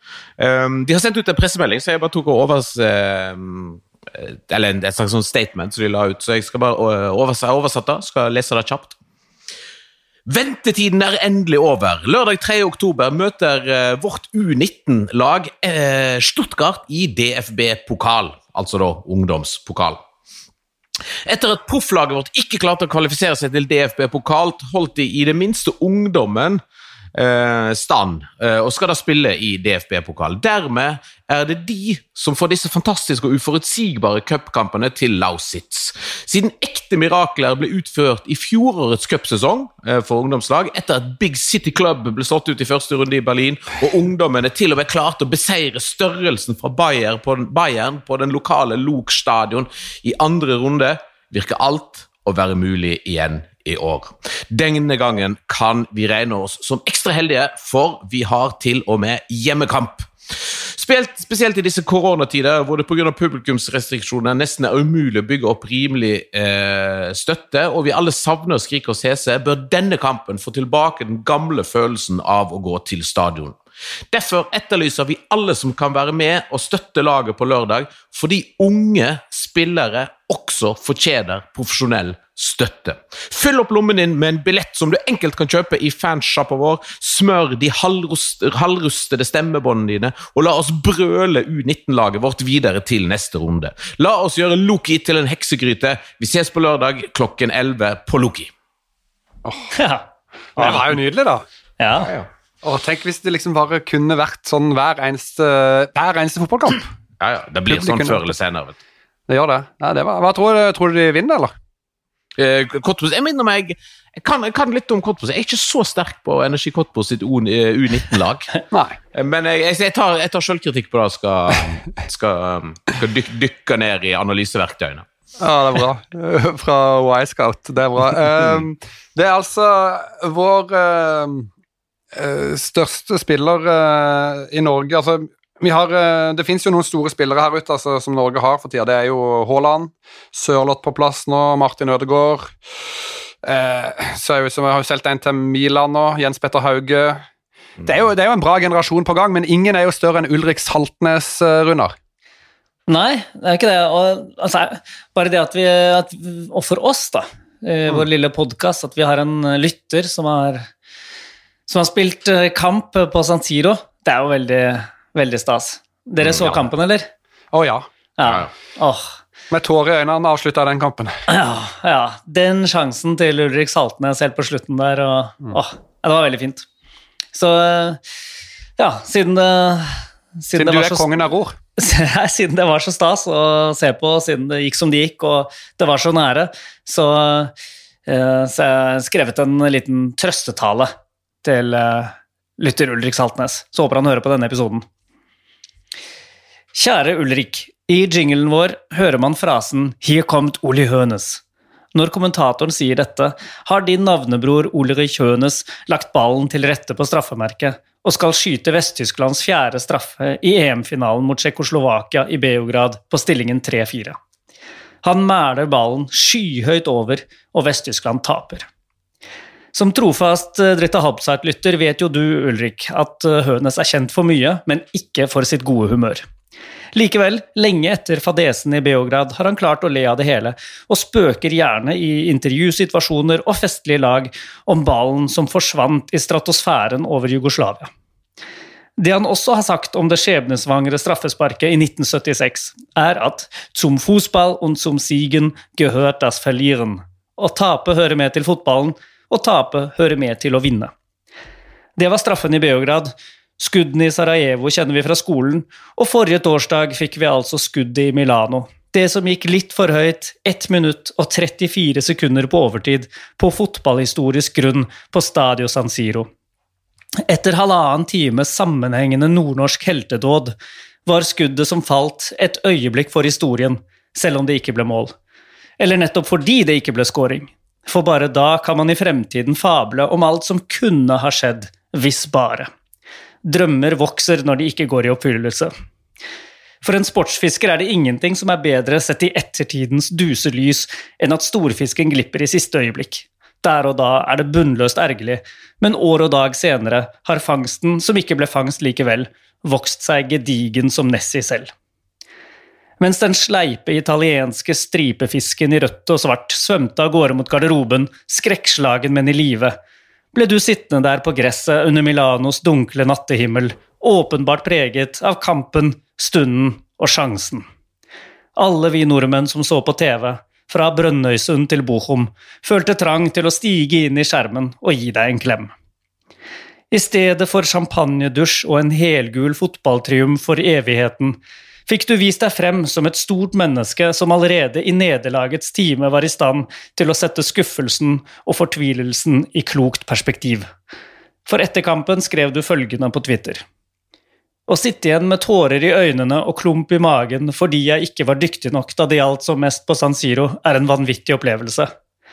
Um, de har sendt ut en pressemelding, så jeg bare tok og overs, uh, eller en, en slags sånn statement som de la ut, så jeg skal bare overs, oversette, skal lese det kjapt. Ventetiden er endelig over. Lørdag tredje oktober møter uh, vårt U nitten-lag uh, Stuttgart i D F B-pokal, altså da ungdomspokal. Etter at profflaget vårt ikke klarte å kvalifisere seg til D F B-pokalt, holdt de i det minste ungdommen eh, stand, eh, og skal da spille i D F B-pokal. Dermed er det de som får disse fantastiske og uforutsigbare cupkampene til Lausitz. Siden ekte mirakler ble utført i fjorårets cupsesong eh, for ungdomslag, etter at Big City Club ble slått ut i første runde i Berlin, og ungdommene til og med klarte å beseire størrelsen fra Bayern på den, Bayern på den lokale Lok-stadion i andre runde, virker alt å være mulig igjen i år. Denne gangen kan vi regne oss som ekstra heldige, for vi har til og med hjemmekamp. Spesielt, spesielt i disse koronatider, hvor det på grunn av publikumsrestriksjoner nesten er umulig å bygge opp rimelig eh, støtte, og vi alle savner å skrike og sese, bør denne kampen få tilbake den gamle følelsen av å gå til stadion. Derfor etterlyser vi alle som kan være med og støtte laget på lørdag, fordi unge spillere også fortjener profesjonell støtte. Fyll opp lommen din med en billett som du enkelt kan kjøpe i fanshoppa vår, smør de halvrust, halvrustede stemmebåndene dine, og la oss brøle U nitten-laget vårt videre til neste runde. La oss gjøre Loki til en heksegryte. Vi ses på lørdag klokken elleve på Loki. Oh. Ja. Det var jo nydelig da. Ja, ja. Og tenk hvis det liksom bare kunne vært sånn hver eneste, hver eneste fotballkamp. Ja, ja, det blir sånn før eller senere. Vet du. Det gjør det. Ja, det var, hva tror du, tror du de vinner, eller? Eh, Kottbos, jeg minner meg, jeg kan, jeg kan litt om Kottbos. Jeg er ikke så sterk på Energi Kottbos sitt U nitten-lag. Nei. Men jeg, jeg, tar, jeg tar selvkritikk på det, skal, skal, skal dyk, dykke ned i analyseverktøyene. Ja, det er bra. Fra Y-Scout, det er bra. Um, det er altså vår um, største spiller uh, i Norge, altså vi har, det finnes jo noen store spillere her ute altså, som Norge har for tida. Det er jo Haaland, Sørloth på plass nå, Martin Ødegaard. Eh, så er jo, som jeg har jo selv en til Milan nå, Jens Petter Hauge. Det er, jo, det er jo en bra generasjon på gang, men ingen er jo større enn Ulrik Saltnes, Runar. Nei, det er ikke det. Og, altså, bare det at vi, at, og for oss da, i vår mm. lille podcast, at vi har en lytter som har, som har spilt kamp på San Siro, det er jo veldig... Veldig stas. Dere så ja. kampen, eller? Å oh, ja. Ja. Åh. Med tårer i øynene avsluttet den kampen. Ja, ja. Den sjansen til Ulrik Saltnes helt på slutten der, og, mm. åh, det var veldig fint. Så, ja, siden det... Siden, siden det du var er så, kongen av ror. Siden det var så stas å se på, siden det gikk som det gikk, og det var så nære, så, så jeg skrevet en liten trøstetale til lytter Ulrik Saltnes. Så håper han hører på denne episoden. Kjære Ulrik, i jinglen vår hører man frasen «Hier kommt Uli Hoeneß». Når kommentatoren sier dette, har din navnebror Ulrich Hoeneß lagt ballen til rette på straffemerket og skal skyte Vest-Tysklands fjerde straffe i E M-finalen mot Tsjekkoslovakia i Beograd på stillingen tre fire. Han mæler ballen skyhøyt over, og Vest-Tyskland taper. Som trofast Dritte Halbzeit-lytter vet jo du, Ulrik, at Hoeneß er kjent for mye, men ikke for sitt gode humør. Likevel, lenge etter fadesen i Beograd har han klart å le av det hele, og spøker gjerne i intervjusituasjoner og festlige lag om ballen som forsvant i stratosfæren over Jugoslavia. Det han også har sagt om det skjebnesvangre straffesparket i nitten syttiseks, er at «Zum Fußball und zum Siegen gehört das Verlieren». Å tape hører med til fotballen, og tape hører med til å vinne. Det var straffen i Beograd. Skuddene i Sarajevo kjenner vi fra skolen, og forrige torsdag fikk vi altså skuddet i Milano. Det som gikk litt for høyt, ett minutt og trettifire sekunder på overtid, på fotballhistorisk grunn på Stadio San Siro. Etter halvannen time sammenhengende nordnorsk heltedåd, var skuddet som falt et øyeblikk for historien, selv om det ikke ble mål. Eller nettopp fordi det ikke ble scoring. For bare da kan man i fremtiden fable om alt som kunne ha skjedd, hvis bare. Drømmer vokser når de ikke går i oppfyllelse. For en sportsfisker er det ingenting som er bedre sett i ettertidens duselys enn at storfisken glipper i siste øyeblikk. Der og da er det bunnløst ergerlig, men år og dag senere har fangsten, som ikke ble fangst likevel, vokst seg gedigen som Nessie selv. Mens den sleipe italienske stripefisken i rødt og svart svømte av gårde mot garderoben, skrekkslagen men i live, ble du sittende der på gresset under Milanos dunkle nattehimmel, åpenbart preget av kampen, stunden og sjansen. Alle vi nordmenn som så på T V, fra Brønnøysund til Bochum, følte trang til å stige inn i skjermen og gi deg en klem. I stedet for champagnedusj og en helgul fotballtriumf for evigheten, fikk du vist deg frem som et stort menneske som allerede i nederlagets time var i stand til å sette skuffelsen og fortvilelsen i klokt perspektiv. For etter kampen skrev du følgende på Twitter. Å sitte igjen med tårer i øynene og klump i magen fordi jeg ikke var dyktig nok da det gjaldt som mest på San Siro er en vanvittig opplevelse.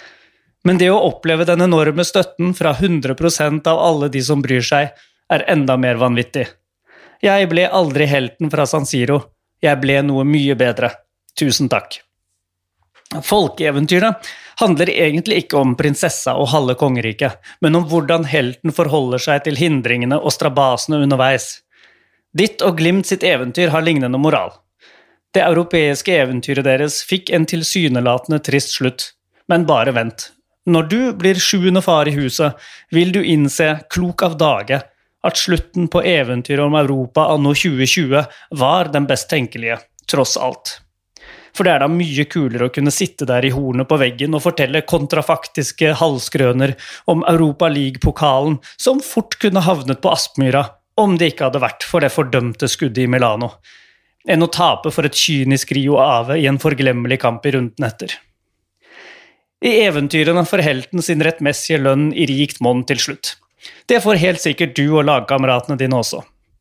Men det å oppleve den enorme støtten fra hundre prosent av alle de som bryr seg er enda mer vanvittig. Jeg ble aldri helten fra San Siro. Jeg ble noe mye bedre. Tusen takk. Folkeeventyrene handler egentlig ikke om prinsessa og halve kongeriket, men om hvordan helten forholder seg til hindringene og strabasene underveis. Ditt og Glimt sitt eventyr har lignende moral. Det europeiske eventyret deres fikk en tilsynelatende trist slutt, men bare vent. Når du blir sjuende far i huset, vil du innse, klok av dage, at slutten på eventyret om Europa anno tjue tjue var den best tenkelige, tross alt. For det er da mye kulere å kunne sitte der i hornet på veggen og fortelle kontrafaktiske halskrøner om Europa League-pokalen som fort kunne havnet på Aspmyra, om det ikke hadde vært for det fordømte skuddet i Milano, enn å tape for et kynisk Rio Ave i en forglemmelig kamp i runden etter. I eventyrene får helten sin rettmessige lønn i rikt monn til slutt. Det får helt sikkert du og lagkameratene dine også.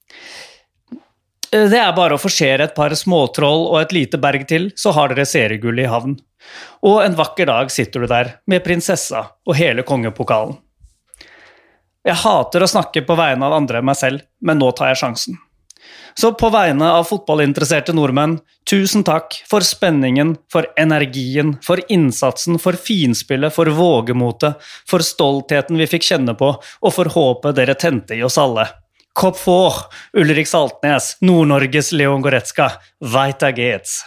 Det er bare å forsere et par småtroll og et lite berg til, så har dere seriegull i havn. Og en vakker dag sitter du der, med prinsessa og hele kongepokalen. Jeg hater å snakke på vegne av andre enn meg selv, men nå tar jeg sjansen. Så på vegne av fotballinteresserte nordmenn, tusen takk for spenningen, for energien, for innsatsen, for finspillet, for vågemotet, for stoltheten vi fikk kjenne på, og for håpet dere tente i oss alle. Kopp for Ulrik Saltnes, Nord-Norges Leon Goretzka, Weiter geht's.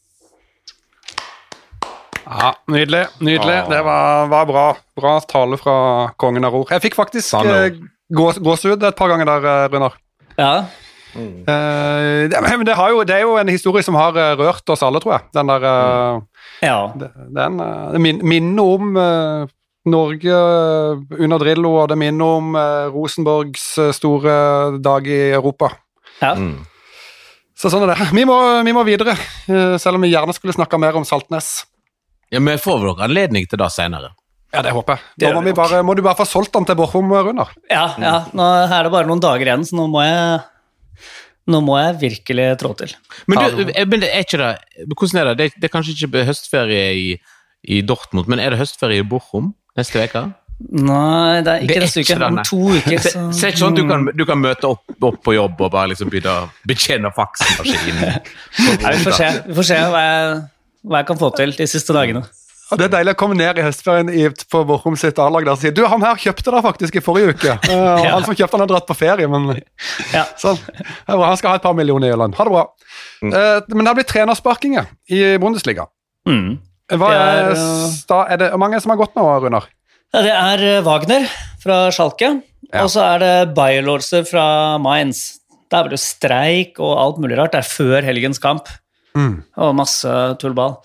Ja, nydelig, nydelig. Ah. Det var, var bra. Bra tale fra kongen av Ror. Jeg fikk faktisk eh, gås, gåsehud et par ganger der, Runar. Ja. Mm. Eh, det, men det, har jo, det er jo en historie som har rørt oss alle, tror jeg. Den der... Eh, ja. Den, den min, minner om... Eh, Norge under Drillo, og det minner om eh, Rosenborgs store dag i Europa. Ja. Mm. Så sånn er det. Vi må, vi må videre, eh, selv om vi gjerne skulle snakke mer om Saltnes. Ja, men får vi nok anledning til det senere? Ja, det håper jeg. Da må, vi bare, må du bare få solgt den til Borchum, Runar. Ja, ja. Nå er det bare noen dager igjen, så nå må jeg, nå må jeg virkelig trå til. Men, du, men det er ikke det, hvordan er det? Det, det er kanskje ikke høstferie i, i Dortmund, men er det høstferie i Borchum? Neste veka? Nei, det er ikke det neste uke, om to uker. Så det er ikke sånn at du kan, du kan møte opp, opp på jobb og bare liksom begynne å betjene faksmaskinen. Ja, vi får se, vi får se hva, jeg, hva jeg kan få til de siste dagene. Ja, det er deilig å komme ned i høstferien i, på Borchum sitt A-lag der og si, du, han her kjøpte det faktisk i forrige uke. Uh, ja. Han som kjøpte han har dratt på ferie, men ja. Sånn. Han skal ha et par millioner i Irland. Ha det bra. Mm. Uh, men det har blitt trenersparkinger i Bundesliga. Mm. Hva er, da er det mange som har gått nå, Runar? Ja, det er Wagner fra Schalke, ja. Og så er det Bayer-Lorse fra Mainz. Der var det streik og alt mulig rart. Det er før helgens kamp. Mm. Og masse tullball.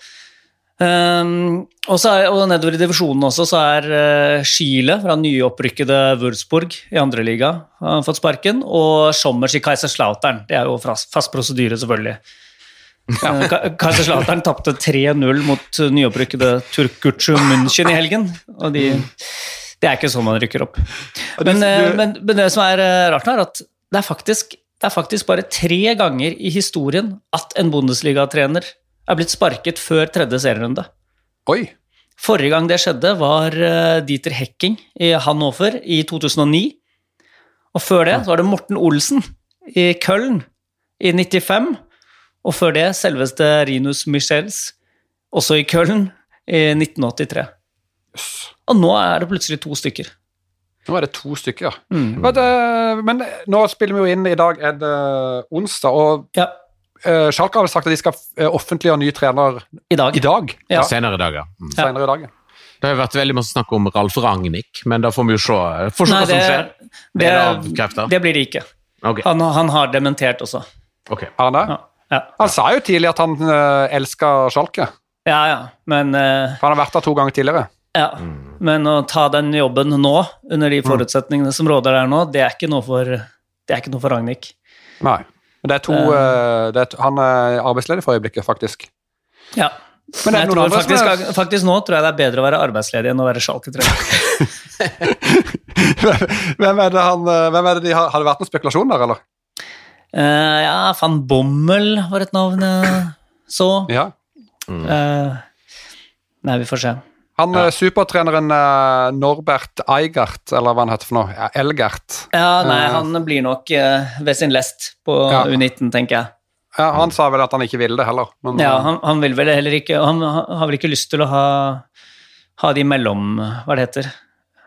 Um, og, så er, og nedover i divisjonen også, så er uh, Schiele fra nyopprykkede Würzburg i andre liga har fått sparken, og Schommers i Kaiserslautern. Det er jo fast, fast prosedyre, selvfølgelig. Ja. Kaiserslautern tappte tre null mot nyopprykkede Türkgücü München i helgen, og de, det er ikke sånn man rykker opp. Men, men, men det som er rart er at det er, faktisk, det er faktisk bare tre ganger i historien at en Bundesliga-trener er blitt sparket før tredje serierunde. Oi! Forrige gang det skjedde var Dieter Hecking i Hannover i to tusen og ni, og før det så var det Morten Olsen i Köln i nittifem, og før det selveste Rinus Michels, også i Köln, i nitten åttitre. Yes. Og nå er det plutselig to stykker. Nå er det to stykker, ja. Mm. Men, uh, men nå spiller vi jo inn i dag, er det onsdag, og ja. uh, Schalke har vel sagt at de skal offentliggjøre ny trener i dag. I dag. Ja. Ja. Senere i dag, ja. Mm. Senere i dag, ja. Det har vært veldig masse snakk om Ralf Rangnick, men da får vi jo se, får se Nei, hva som skjer. Det, det, det blir det ikke. Okay. Han, han har dementert også. Ok, har han det? Ja. Ja. Han sa jo tidlig at han uh, elsker Schalke. Ja, ja, men... Uh, han har vært der to ganger tidligere. Ja, mm. men å ta den jobben nå, under de forutsetningene som råder der nå, det er ikke noe for, det er ikke noe for Rangnick. Nei, men det er to... Uh, det er to han er arbeidsledig for øyeblikket, faktisk. Ja, men jeg tror faktisk, er... faktisk nå tror jeg det er bedre å være arbeidsledig enn å være Schalke-trener. hvem er det han... Hvem er det de har... Har det vært noen spekulasjon der, eller? Uh, ja, Van Bommel var et navn jeg så. Ja. Mm. Uh, nei, vi får se. Han Ja. supertreneren uh, Norbert Eigert, eller hva han heter for noe, ja, Elgert. Ja, nei, Eh, han blir nok uh, ved sin lest på Ja. U nitten, tenker jeg. Ja, han sa vel at han ikke ville det heller. Men, Ja, uh, han, han vil vel heller ikke, han har vel ikke lyst til å ha, ha de mellom, hva det heter,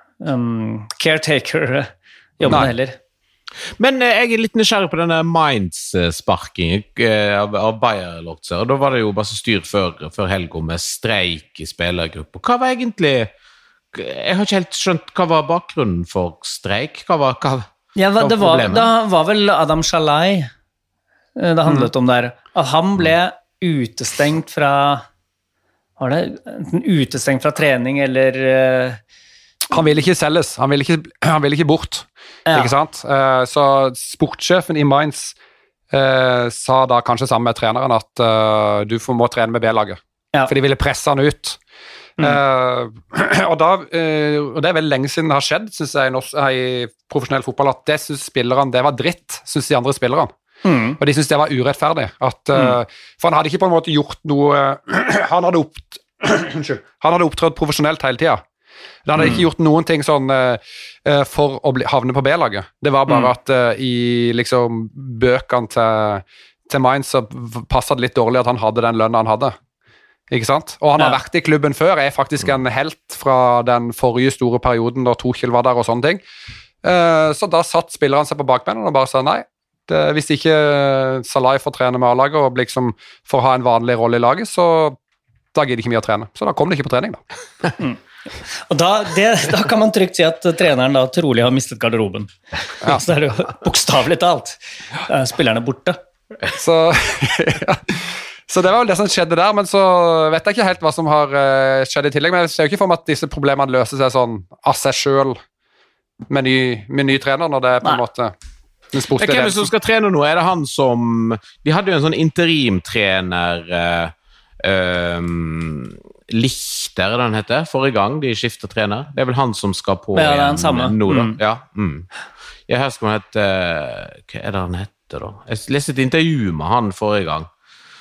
um, caretaker-jobbene Nei. heller. Men eh, jeg er litt nysgjerrig på denne Mainz-sparking eh, av, av Bayer-Lotzer. Da var det jo bare så styr før, før helgen med streik i spillergrupper. Hva var egentlig... Jeg har ikke helt skjønt hva var bakgrunnen for streik. Hva var, hva, Ja, hva det var, problemet? da var vel Adam Shalai eh, det handlet om der. At han ble utestengt fra, var det, enten utestengt fra trening eller... eh, han ville ikke selges, han ville ikke, han ville ikke bort. Ja. Ikke sant? Uh, så sportssjefen i Mainz uh, sa da kanskje sammen med treneren at uh, du får, må trene med B-laget. Ja. For de ville presse han ut. Mm. Uh, og, da, uh, og det er veldig lenge siden det har skjedd, synes jeg, i, norsk, i profesjonell fotball, at det synes spillerne, det var dritt, synes de andre spillerne. Mm. Og de synes det var urettferdig. At, uh, for han hadde ikke på en måte gjort noe han hadde, opp, unnskyld, han hadde opptrådt profesjonelt hele tiden. Han hadde ikke gjort noen ting sånn uh, for å bli, havne på B-laget. Det var bare Mm. at uh, i liksom bøkene til, til Mainz så passet det litt dårlig at han hadde den lønnen han hadde. Ikke sant? Og han har Ja. vært i klubben før, er faktisk en helt fra den forrige store perioden da Tuchel var der og sånne ting. Uh, så da satt spilleren seg på bakbenen og bare sa nei. Det, hvis ikke Salai får trene med A-laget og liksom får ha en vanlig rolle i laget, så da gidder ikke mye å trene. Så da kom det ikke på trening da. Og da, det, da kan man trygt si at treneren da trolig har mistet garderoben. Ja. Så det er jo bokstavelig talt. Da er spillerne borte. Så, ja. så det var vel det som skjedde der, men så vet jeg ikke helt hva som har uh, skjedd i tillegg, men jeg ser jo ikke for meg at disse problemene løser seg sånn av seg selv med ny, med ny trener, når det er på en Nei. måte den Men sportslige hvem er det som ledelsen. skal trene nå? Er det han som... De hadde jo en sånn interimtrener... Uh, um, Lichter, den heter, forrige gang de skiftet trener. Det er vel han som skal på Ja, det er igjen den samme. nå, da. Mm. Ja, mm. ja, her skal han hete... Hva er det han heter, da? Jeg leste et intervju med han forrige gang.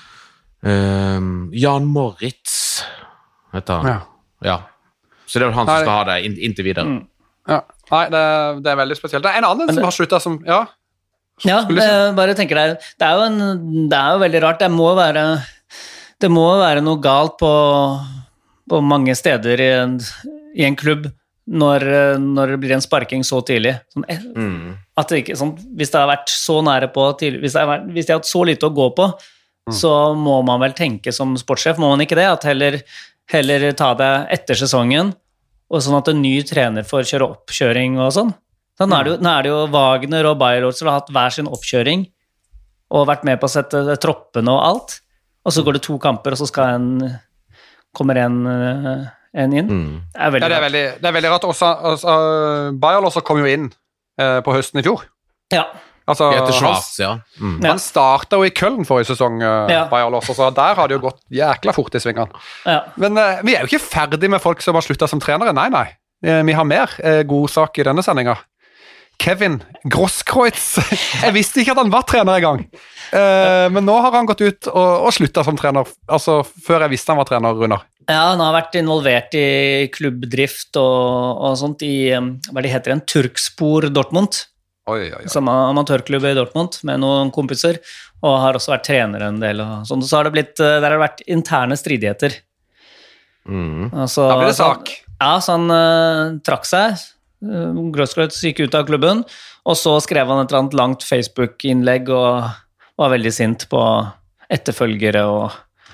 Um, Jan Moritz heter han. Ja. Ja. Så det er vel han Nei, som skal ha det inn- inntil videre. Mm. Ja. Nei, det, det er veldig spesielt. Det er en annen Men som det- har sluttet som, ja, Ja, Skulle si- eh, bare tenker deg, det er jo, en, det er jo veldig rart. Det må være, det må være noe galt på, på mange steder i en, i en klubb når, når det blir en sparking så tidlig. Sånn, eh, Mm. at det ikke, sånn, hvis det har vært så nære på, tidlig, hvis, det har vært, hvis de har hatt så lite å gå på, så må man vel tenke som sportssjef, må man ikke det? At heller, heller ta det etter sesongen, og sånn at en ny trener får kjøre oppkjøring og sånn. Så nå, er det jo, nå er det jo Wagner og Bayer-Lotzer som har hatt hver sin oppkjøring og vært med på å sette troppene og alt. Og så går det to kamper, og så skal en, kommer en, eh, en inn. Mm. Det er veldig ja det, er rart. veldig, det er veldig rart. Også, også, Bayer også kom jo inn eh, på høsten i fjor. Ja. Altså, Etter han, Schwarz, ja. Mm. Ja. han startet jo i Köln forrige sesong, eh, Ja. Bayer også, så der har det jo gått jækla fort i svingene. Ja. Men eh, vi er jo ikke ferdig med folk som har sluttet som trenere. Nei, nei. Eh, vi har mer eh, god sak i denne sendinga. Kevin Grosskreutz. Jeg visste ikke at han var trener en gang. Eh, men nå har han gått ut og, og sluttet som trener. Altså, før jeg visste han var trener, Runar. Ja, han har vært involvert i klubbdrift og, og sånt i, um, hva det heter, en Turkspor Dortmund, Oi, oi, oi. som er amatørklubb i Dortmund, med noen kompiser, og har også vært trener en del, og sånt. Så har det blitt, der har det vært interne stridigheter. Mm. Altså, Da blir det så sak. han- Ja, så han uh, trakk seg. Uh, Grosskreutz gikk ut av klubben, og så skrev han et eller annet langt Facebook-innlegg og var veldig sint på etterfølgere og,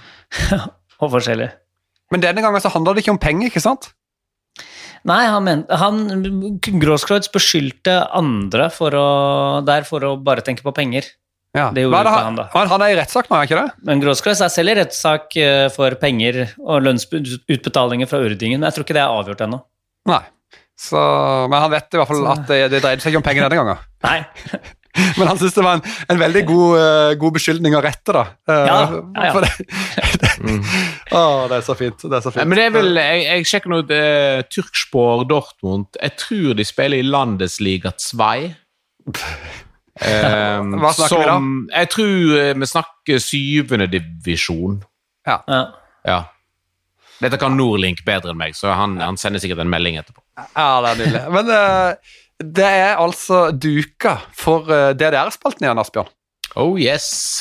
og forskjellig. Men denne gangen så handler det ikke om penger, ikke sant? Nei, han, men, han Grosskreutz beskyldte andre for å, der for å bare tenke på penger. Ja. Det gjorde Hva er ikke han, han da. han, han er i rettssak nå, er ikke det? Men Grosskreutz er selv i rettssak eh, for penger og lønnsutbetalinger fra Urdingen, men jeg tror ikke det er avgjort ennå. Nei. Så, men han vet i hvert fall at det, det dreide seg ikke om penger denne gangen. Nei. Men han synes det var en, en veldig god, uh, god beskyldning å rette, da. Uh, Ja, ja, ja. For det, det, Å, det er så fint. Det er så Nei, fint. men det er vel, jeg, jeg sjekker nå ut eh, Turkspor Dortmund. Jeg tror de spiller i Landesliga to. Um, Hva snakker vi da? som, jeg tror eh, vi snakker syvende divisjon. Ja. Ja. Dette kan Nordlink bedre enn meg, så han, han sender sikkert en melding etterpå. Ja, det er nydelig. Men uh, det er altså duka for uh, D D R-spalten igjen, Asbjørn. Oh yes.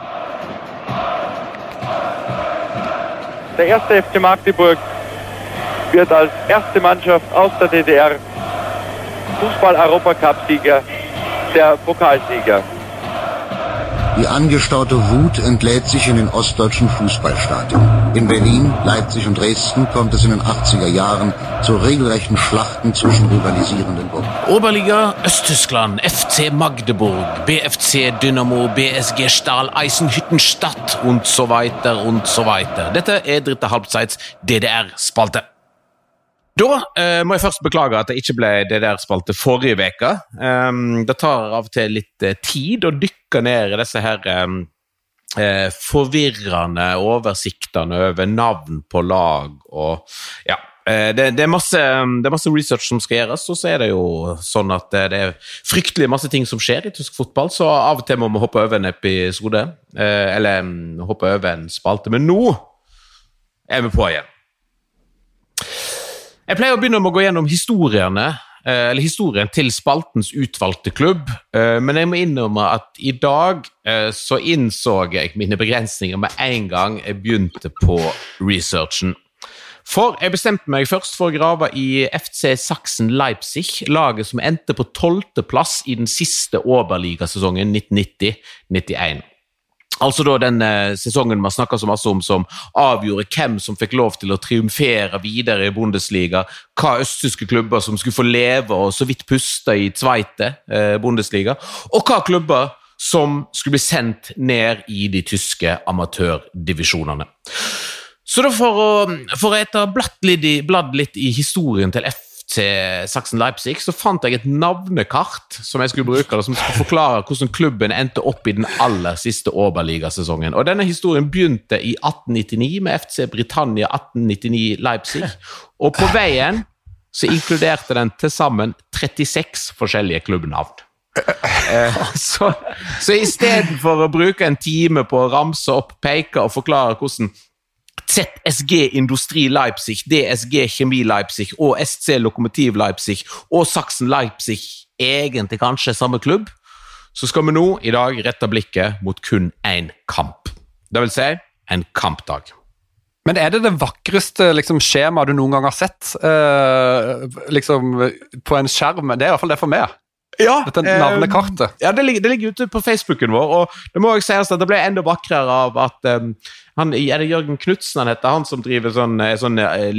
Der erste F C Magdeburg wird als erste Mannschaft aus der D D R Fußball-Europacup-Sieger, der Pokalsieger. Die angestaute Wut entlädt sich in den ostdeutschen Fußballstadien. In Berlin, Leipzig und Dresden kommt es in den achtziger Jahren zu regelrechten Schlachten zwischen rivalisierenden Gruppen. Oberliga Østtyskland, F C Magdeburg, B F C Dynamo, B S G Stahl, Eisenhüttenstadt und so weiter und so weiter. Dette er dritte halvtids D D R-spalte. Da eh, må jeg først beklage at det ikke ble D D R-spalte forrige veka. Um, det tar av og til litt eh, tid å dykke ned i disse her um, eh, forvirrende oversiktene over navn på lag og ja, eh, det, det, er masse, det er masse research som skal gjøres, og så er det jo sånn at det er fryktelig masse ting som skjer i tysk fotball, så av og til må vi hoppe over en episode, eh, eller um, hoppe over en spalte, men nå er vi på igjen. Jeg pleier å begynne med å gå gjennom historiene, eller historien til spaltens utvalgte klubb, men jeg må innrømme at i dag så innså jeg mine begrensninger med en gang jeg begynte på researchen. For jeg bestemte meg først for å grave i F C Sachsen-Leipzig, laget som endte på tolvte plass i den siste Oberliga-sesongen nitten nitti nittien. Altså da den eh, sesongen man snakker så masse om som avgjorde hvem som fikk lov til å triumfere videre i Bundesliga, hva østtyske klubber som skulle få leve og så vidt puste i Zweite eh, Bundesliga, og hva klubber som skulle bli sendt ned i de tyske amatørdivisjonene. Så da for å, for å etter bladd litt, i, bladd litt i historien til F C Sachsen-Leipzig, så fant jeg et navnekart som jeg skulle bruke, som skulle forklare hvordan klubben endte opp i den aller siste Oberliga-sesongen. Og denne historien begynte i atten nittini med F C Britannia atten nittini Leipzig, og på veien så inkluderte den til sammen trettiseks forskjellige klubbnavn. Eh, så, så i stedet for å bruke en time på å ramse opp, peke og forklare hvordan Z S G Industri Leipzig, D S G Kjemi Leipzig og S C Lokomotiv Leipzig og Sachsen Leipzig egentlig kanskje samme klubb, så skal vi nå i dag rette blikket mot kun en kamp. Det vil si en kampdag. Men er det det vakreste liksom, skjema du noen gang har sett uh, liksom, på en skjerm? Det er i hvert fall det for meg. Ja, dette navnekartet. Eh, ja, det ligger, det ligger ute på Facebooken vår, og det må jeg si at det ble enda vakrere av at um, han, er det Jørgen Knudsen han heter, han som driver sånn, sånn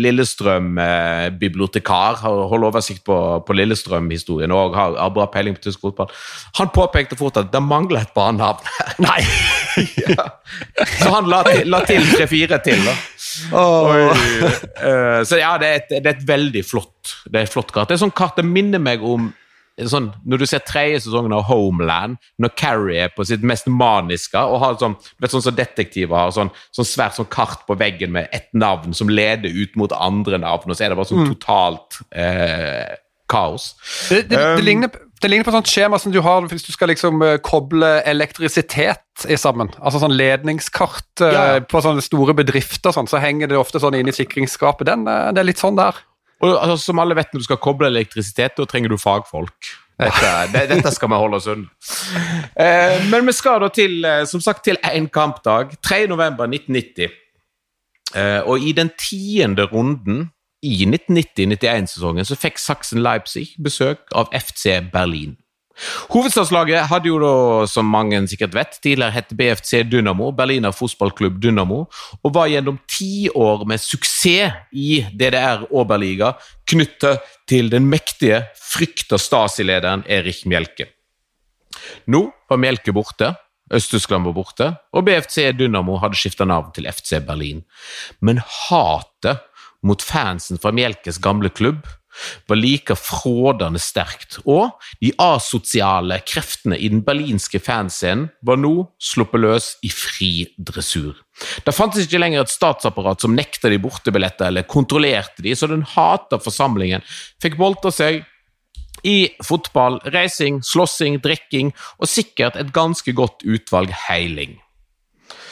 Lillestrøm-bibliotekar, eh, holder oversikt på, på Lillestrøm-historien og har, har bra peiling på tysk fotball. Han påpekte fort at det mangler et bra navn her. Nei! Ja. Så han la til, la til tre-fire til, da. Oh. Uh, så ja, det er, et, det er et veldig flott, det er et flott kart. Det er sånn kart, det minner meg om sånn, når du ser tredje sesongen av Homeland, når Carrie er på sitt mest maniske, og har sånn, vet, sånn som detektiver har sånn, sånn svært sånn kart på veggen med ett navn som leder ut mot andre navn, og så er det bare sånn totalt eh, kaos. Det, det, um, det, ligner, det ligner på sånt skjema som du har hvis du skal liksom koble elektrisitet i sammen. Altså sånn ledningskart ja. På sånne store bedrifter, sånn, så henger det ofte sånn inn i sikringsskapet. Den, det er litt sånn der. Og altså, som alle vet, når du skal koble elektrisitet, da trenger du fagfolk. Dette, det, dette skal vi holde oss unna. Eh, men vi skal da til, som sagt, til en kampdag, tredje november nitten nitti. Eh, og i den tiende runden i nitten nitti nittien-sesongen så fikk Sachsen-Leipzig besøk av F C Berlin. Hovedstadslaget hadde jo da, som mange sikkert vet, tidligere hett B F C Dynamo, Berliner fotballklubb Dynamo, og var gjennom ti år med suksess i D D R Oberliga knyttet til den mektige, frykta Stasi-lederen Erich Mielke. Nå var Mielke borte, Øst-Tyskland var borte, og B F C Dynamo hadde skiftet navn til F C Berlin. Men hatet mot fansen fra Mielkes gamle klubb var like frådende sterkt, og de asosiale kreftene i den berlinske fanscenen var nå sluppet løs i fri dressur. Det fantes ikke lenger et statsapparat som nekta de bortebilletter eller kontrollerte de, så den hatet forsamlingen fikk bolta seg i fotball, reising, slåssing, drikking og sikkert et ganske godt utvalg heiling.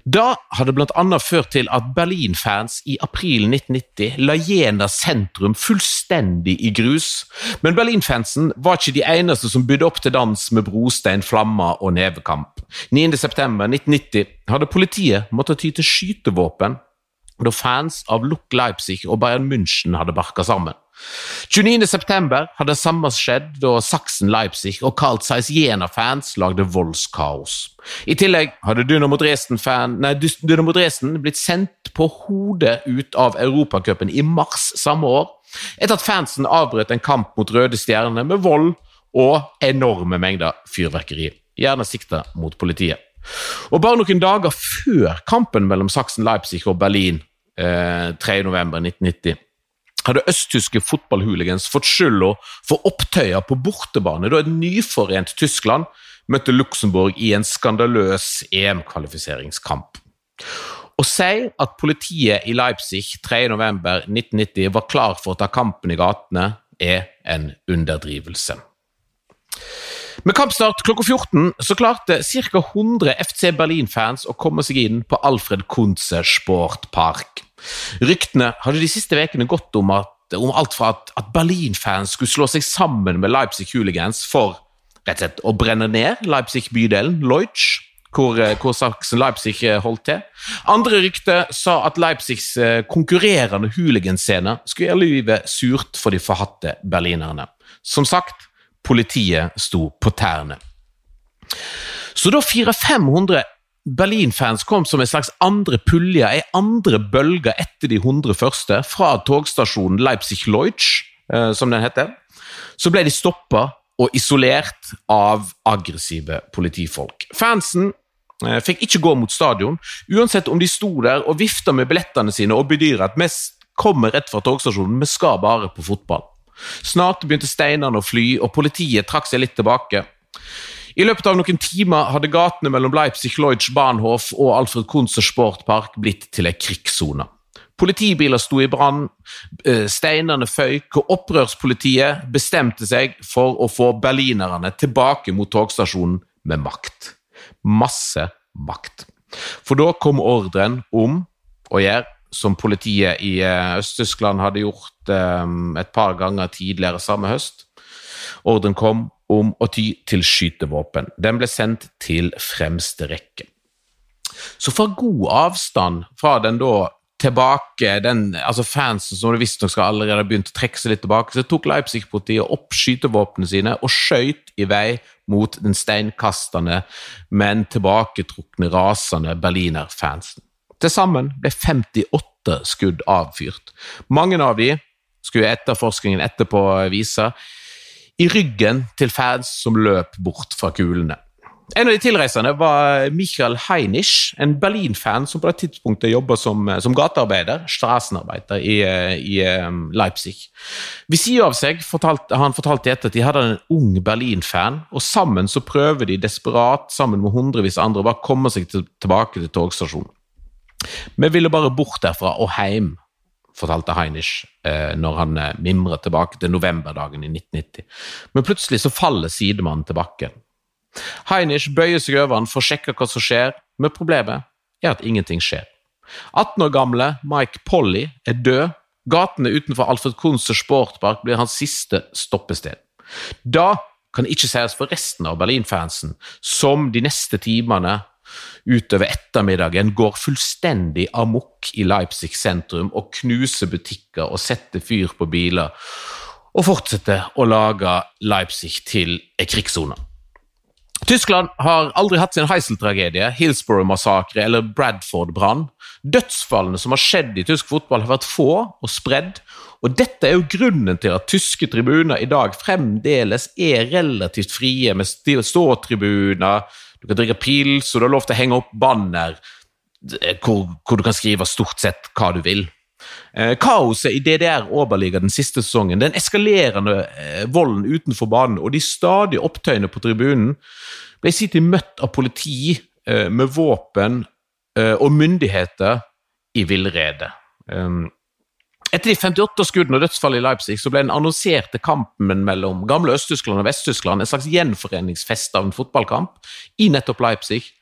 Da hadde blant annet ført til at Berlin-fans i april nitten nitti la Jena sentrum fullstendig i grus, men Berlin-fansen var ikke de eneste som bydde opp til dans med brostein, flammer og nevekamp. niende september nitten nitti hadde politiet måttet ty til skytevåpen da fans av Lok Leipzig og Bayern München hadde barket sammen. tjueniende september hadde det samme skjedd da Sachsen Leipzig og Carl Zeiss Jena-fans lagde voldskaos. I tillegg hadde Dynamo Dresden-fan, nei, Dynamo Dresden blitt sendt på hodet ut av Europacupen i mars samme år, etter at fansen avbrøt en kamp mot Røde Stjerne med vold og enorme mengder fyrverkeri, gjerne siktet mot politiet. Og bare noen dager før kampen mellom Sachsen Leipzig og Berlin, eh, tredje november nitten nitti, hadde østtyske fotballhooligans fått skylda for opptøyer på bortebane da et nyforent Tyskland møtte Luxemburg i en skandaløs E M-kvalifiseringskamp. Å si at politiet i Leipzig tredje november nitten nitti var klar for å ta kampen i gatene er en underdrivelse. Med kampstart klokka fjorten så klarte cirka hundre F C Berlin-fans å komme seg inn på Alfred Kunze Sportpark. Ryktene hadde de siste vekene gått om, at, om alt fra at, at Berlin-fans skulle slå seg sammen med Leipzig-hooligans for rett og slett å brenne ned Leipzig-bydelen Leutsch, hvor, hvor Sachsen Leipzig holdt til. Andre rykter sa at Leipzigs konkurrerende hooliganscene skulle gjøre livet surt for de forhatte berlinerne. Som sagt, politiet sto på tærne. Så da fire-fem hundre Berlin-fans kom som en slags andre pulje, en andre bølge etter de hundre første, fra togstasjonen Leipzig-Leutsch, eh, som den heter, så ble de stoppet og isolert av aggressive politifolk. Fansen eh, fikk ikke gå mot stadion, uansett om de sto der og viftet med billettene sine og bedyret at vi kommer rett fra togstasjonen, vi skal bare på fotball. Snart begynte steinene å fly, og politiet trakk seg litt tilbake. I løpet av noen timer hadde gatene mellom Leipzig-Leutsch Bahnhof og Alfred Kunze Sportpark blitt til en krigszone. Politibiler sto i brann, steinene føyk, og opprørspolitiet bestemte seg for å få berlinerne tilbake mot togstasjonen med makt. Masse makt. For da kom ordren om å gjøre som politiet i Øst-Tyskland hadde gjort um, et par ganger tidligere samme høst. Ordren kom om å ty til skytevåpen. Den ble sendt til fremste rekke. Så fra god avstand fra den da tilbake, den, altså fansen som det visste nok skal allerede begynt å trekke seg litt tilbake, så tok Leipzig-politiet opp skytevåpene sine og skjøt i vei mot den steinkastende, men tilbaketrukne, rasende Berliner-fansen. Til sammen ble femtiåtte skudd avfyrt. Mange av de, skulle etterforskningen etterpå vise, i ryggen til fans som løp bort fra kulene. En av de tilreisende var Michael Heinisch, en Berlin-fan som på det tidspunktet jobbet som, som gatearbeider, strasenarbeider i, i Leipzig. Ved siden av seg fortalte, han fortalte etter at de hadde en ung Berlin-fan, og sammen så prøver de desperat, sammen med hundrevis andre, bare komme seg til, tilbake til togstasjonen. Vi ville bare bort derfra og hjem, fortalte Heinisch eh, når han eh, mimret tilbake til novemberdagen i nitten nitti. Men plutselig så faller sidemannen til bakken. Heinisch bøyer seg over han for å sjekke hva som skjer, men problemet er at ingenting skjer. atten år gamle Mike Polly er død. Gatene utenfor Alfred Kunze Sportpark blir hans siste stoppested. Da kan det ikke sies for resten av Berlin-fansen, som de neste timene utover ettermiddagen går fullstendig amok i Leipzig sentrum og knuser butikker og setter fyr på biler og fortsetter å lage Leipzig til en krigszone. Tyskland har aldri hatt sin Heysel-tragedie, Hillsborough-massakre eller Bradford-brann. Dødsfallene som har skjedd i tysk fotball har vært få og spredd, og dette er jo grunnen til at tyske tribuner i dag fremdeles er relativt frie med ståtribuner. Du kan drikke pils, og du har lov til å henge opp banner hvor, hvor du kan skrive stort sett hva du vil. Eh, kaoset i D D R-Oberliga den siste sesongen, den eskalerende eh, volden utenfor banen og de stadig opptøyene på tribunen ble siden møtt av politi eh, med våpen eh, og myndigheter i villrede. Um, Etter de femtiåtte skuddene og dødsfall i Leipzig så ble den annonserte kampen mellom gamle Øst-Tyskland og Vest-Tyskland en slags gjenforeningsfest av en fotballkamp i nettopp Leipzig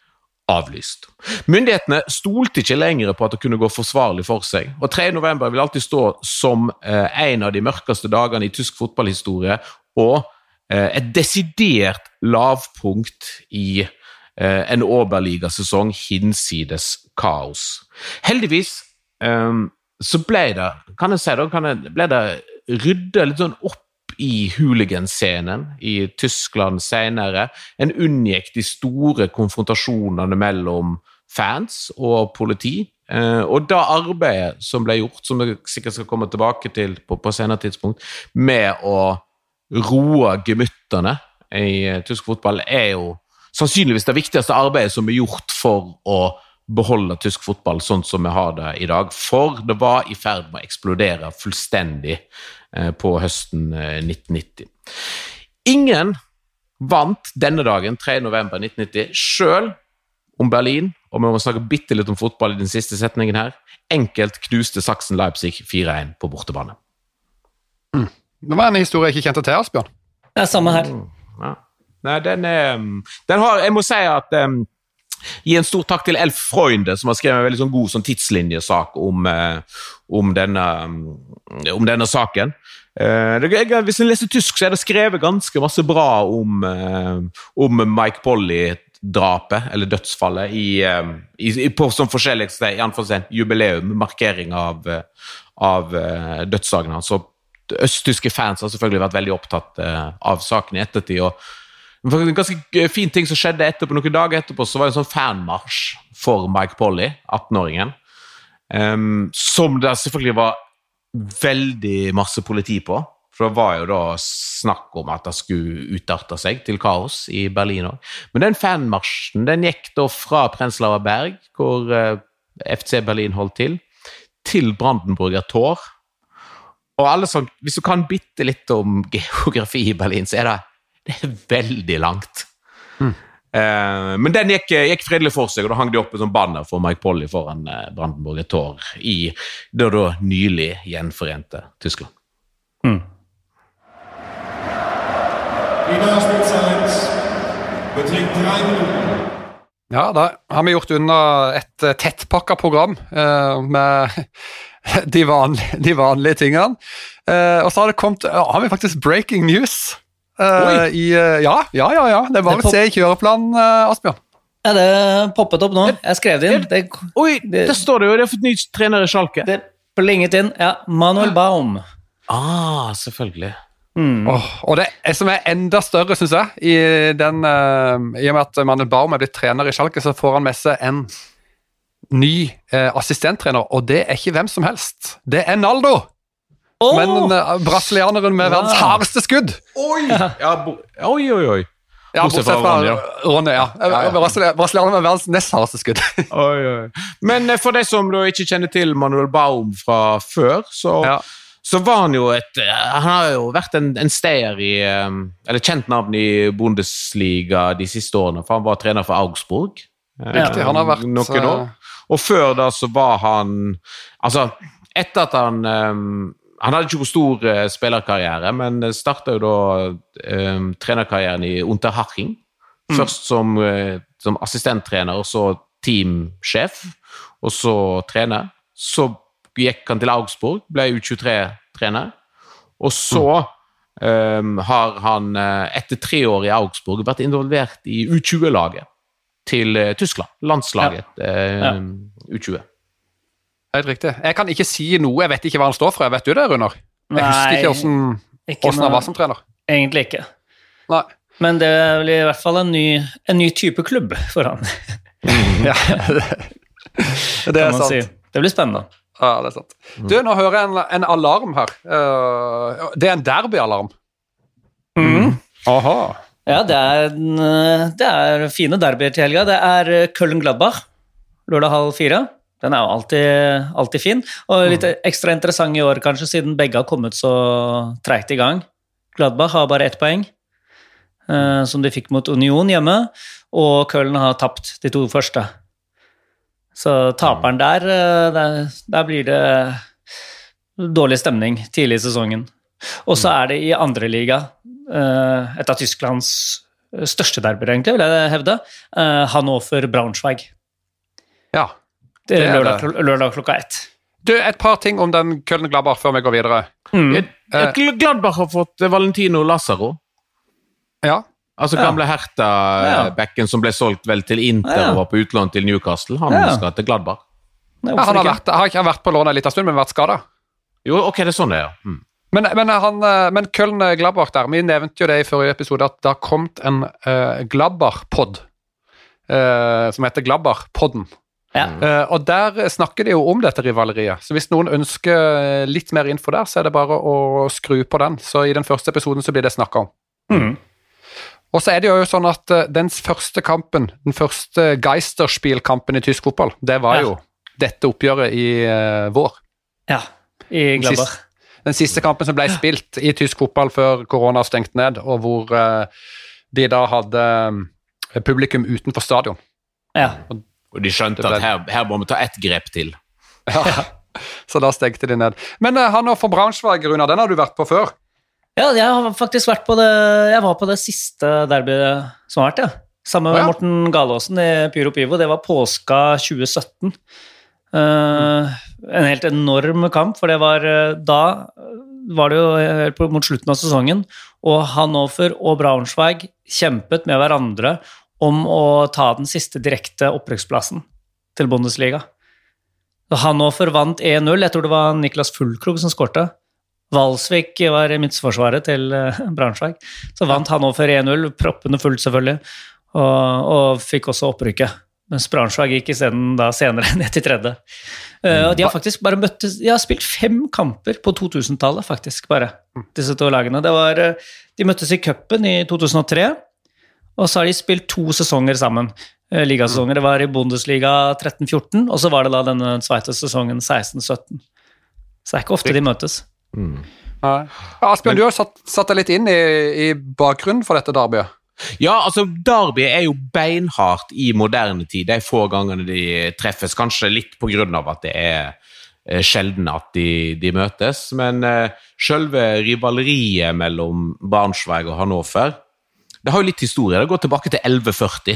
avlyst. Myndighetene stolte ikke lenger på at det kunne gå forsvarlig for seg, og tredje november vil alltid stå som eh, en av de mørkeste dagene i tysk fotballhistorie, og eh, et desidert lavpunkt i eh, en Oberliga-sesong hinsides kaos. Heldigvis eh, så ble det, kan jeg si da, kan jeg, ble det ryddet litt sånn opp i hooliganscenen i Tyskland senere. En unngikk de store konfrontasjonene mellom fans og politi, og da arbeidet som ble gjort, som jeg sikkert skal komme tilbake til på, på senere tidspunkt, med å roe gemytterne i tysk fotball, er jo sannsynligvis det viktigste arbeidet som er gjort for å beholde tysk fotball sånn som vi har det i dag, for det var i ferd med å eksplodere fullstendig på høsten nitten nitti. Ingen vant denne dagen, tredje november nitten nitti, selv om Berlin, og vi må snakke bitte litt om fotball i den siste setningen her, enkelt knuste Sachsen Leipzig fire en på bortebane. Mm. Det var en historie jeg ikke kjente til, Asbjørn. Det er samme her. Mm. Ja. Nei, den er, den har, jeg må si at um, gi en stor takk til Elf Freunde, som har skrevet en veldig sånn god sånn tidslinjesak om, uh, om, denne, um, om denne saken. Uh, det, hvis jeg leser tysk, så er det skrevet ganske masse bra om, uh, om Mike Polly-drapet, eller dødsfallet, i, uh, i, på sånn forskjellig sted, i anførselen jubileum, markering av, av uh, dødsdagen. Så østtyske fans har selvfølgelig vært veldig opptatt uh, av saken i ettertid, og en ganske fin ting som skjedde etterpå, noen dager etterpå, så var det en sånn fanmarsj for Mike Polly, atten-åringen, um, som det selvfølgelig var veldig masse politi på, for det var jo da snakk om at det skulle utarte seg til kaos i Berlin også. Men den fanmarsjen, den gikk da fra Prenzlauer Berg, hvor uh, F C Berlin holdt til, til Brandenburger Tor, og alle som, hvis du kan bitte litt om geografi i Berlin, så er det Det er veldig langt. Mm. Eh, men den gikk, gikk fredelig for seg, og da hang de opp en sånn banner for Mike Polly foran eh, Brandenburger Tor i det da nylig gjenforente Tyskland. Mm. Ja, da har vi gjort unna et tettpakket program eh, med de vanlige, de vanlige tingene. Eh, og så har det kommet, ja, har vi faktisk breaking news. Uh, i, uh, ja, ja, ja, ja. Det er bare å se i kjøreplanen, uh, Asbjørn. Ja, det poppet opp nå. Jeg skrev det inn. Det, Oi, det, der står det jo, det har fått ny trener i Schalke. Det blinget inn, ja. Manuel Baum. Ah, selvfølgelig. Mm. Oh, og det er som er enda større, synes jeg, i, den, uh, i og med at Manuel Baum er blitt trener i Schalke, så får han med seg en ny uh, assistenttrener, og det er ikke hvem som helst. Det er Naldo! Oh. Men uh, brasilianeren med verdens ja. hardeste skudd. Oi, ja, bo, oi, oi, oi. Ja, bortsett fra Ronny, ja. ja, ja. Brasilianeren med verdens nest hardeste skudd. oi, oi. Men for de som da ikke kjenner til Manuel Baum fra før, så, ja. så var han jo et, han har jo vært en, en stayer i, eller kjent navn i Bundesliga de siste årene, for han var trener for Augsburg. Riktig, han har vært... Noen år. Og før da så var han, altså, etter at han... Um, Han hadde ikke noen stor uh, spillerkarriere, men startet jo da um, trenerkarrieren i Unterhaching. Mm. Først som, uh, som assistenttrener, og så teamsjef, og så trener. Så gikk han til Augsburg, ble U tjuetre-trener. Og så mm. um, har han, uh, etter tre år i Augsburg, vært involvert i U tjue-laget til uh, Tyskland. Landslaget ja. uh, ja. U tjue. Helt riktig. Jeg kan ikke si noe, jeg vet ikke hva han står for. Jeg vet du det, Runar? Jeg Nei, husker ikke hvordan, ikke hvordan han var som trener. Egentlig ikke. Nei. Men det blir i hvert fall en ny, en ny type klubb for han. ja, det er sant. Si. Det blir spennende. Ja, det er sant. Du, nå hører jeg en, en alarm her. Uh, det er en derby-alarm. Mm. Aha. Ja, det er, det er fine derbyer til helga. Det er Köln-Gladbach, lørdag halv fire. Den er jo alltid, alltid fin, og litt ekstra interessant i år kanskje, siden begge har kommet så tregt i gang. Gladbach har bare ett poeng, eh, som de fikk mot Union hjemme, og Köln har tapt de to første. Så taperen der, der, der blir det dårlig stemning tidlig i sesongen. Og så er det i andre liga, eh, et av Tysklands største derbyer, egentlig, vil jeg hevde. Uh, Hannover-Braunschweig. Ja. Det er lørdag, lørdag klokka ett. Du, et par ting om den Köln-Gladbach før vi går videre. Mm. Gladbach har fått Valentino Lazaro. Ja. Altså gamle Hertha-bekken som ble solgt vel til Inter ja. Og var på utlån til Newcastle. Han ja. Skal til Gladbach. Nei, ja, han har, vært, har ikke vært på lån en liten stund, men vært skadet. Jo, ok, det er sånn det er, ja. Mm. Men, men, han, men Köln-Gladbach der, vi nevnte jo det i forrige episode, at det har kommet en uh, Gladbach-podd, uh, som heter Gladbach-podden. Ja. Uh, og der snakker de jo om dette rivaleriet, så hvis noen ønsker litt mer info der, så er det bare å skru på den. Så i den første episoden så blir det snakket om. Mm. Og så er det jo sånn at uh, den første kampen, den første Geisterspiel-kampen i tysk fotball, det var ja. Jo dette oppgjøret i uh, vår. Ja, i Gladbach. Den siste, den siste kampen som ble spilt i tysk fotball før korona stengte ned, og hvor uh, de da hadde uh, publikum utenfor stadion. Ja. Og, og de skjønte ble... at her, her må vi ta ett grep til. Ja, så da stengte de ned. Men uh, han og for Braunschweig, Runa, den har du vært på før? Ja, jeg har faktisk vært på det, jeg var på det siste derbyet som har vært, ja. Sammen med ja. Morten Galaasen i Pyro Pivo, det var påska tjue sytten. Uh, en helt enorm kamp, for det var da var det jo helt mot slutten av sesongen, og Hannover og Braunschweig kjempet med hverandre om å ta den siste direkte opprykksplassen til Bundesliga. Så Hannover vant en null, jeg tror det var Niklas Fullkrog som skorte. Valsvik var i midtforsvaret til Braunschweig, så vant Hannover en null, proppene fullt selvfølgelig, og, og fikk også opprykket. Mens Braunschweig gikk i stedet da senere ned til tredje. Uh, og de har faktisk bare møtt, de har spilt fem kamper på to tusen-tallet faktisk bare, disse to lagene. Det var, de møttes i cupen i to tusen og tre, og så har de spilt to sesonger sammen, uh, ligasesonger. Det var i Bundesliga tretten fjorten, og så var det da denne sveite sesongen seksten sytten. Så det er ikke ofte de møtes. Mm. Ja, Asbjørn, du har satt, satt deg litt inn i, i bakgrunnen for dette derbyet. Ja, altså derby er jo beinhardt i moderne tid, de få gangene de treffes, kanskje litt på grunn av at det er eh, sjelden at de, de møtes, men eh, selve rivaleriet mellom Braunschweig og Hannover, det har jo litt historie, det går tilbake til elleve førti.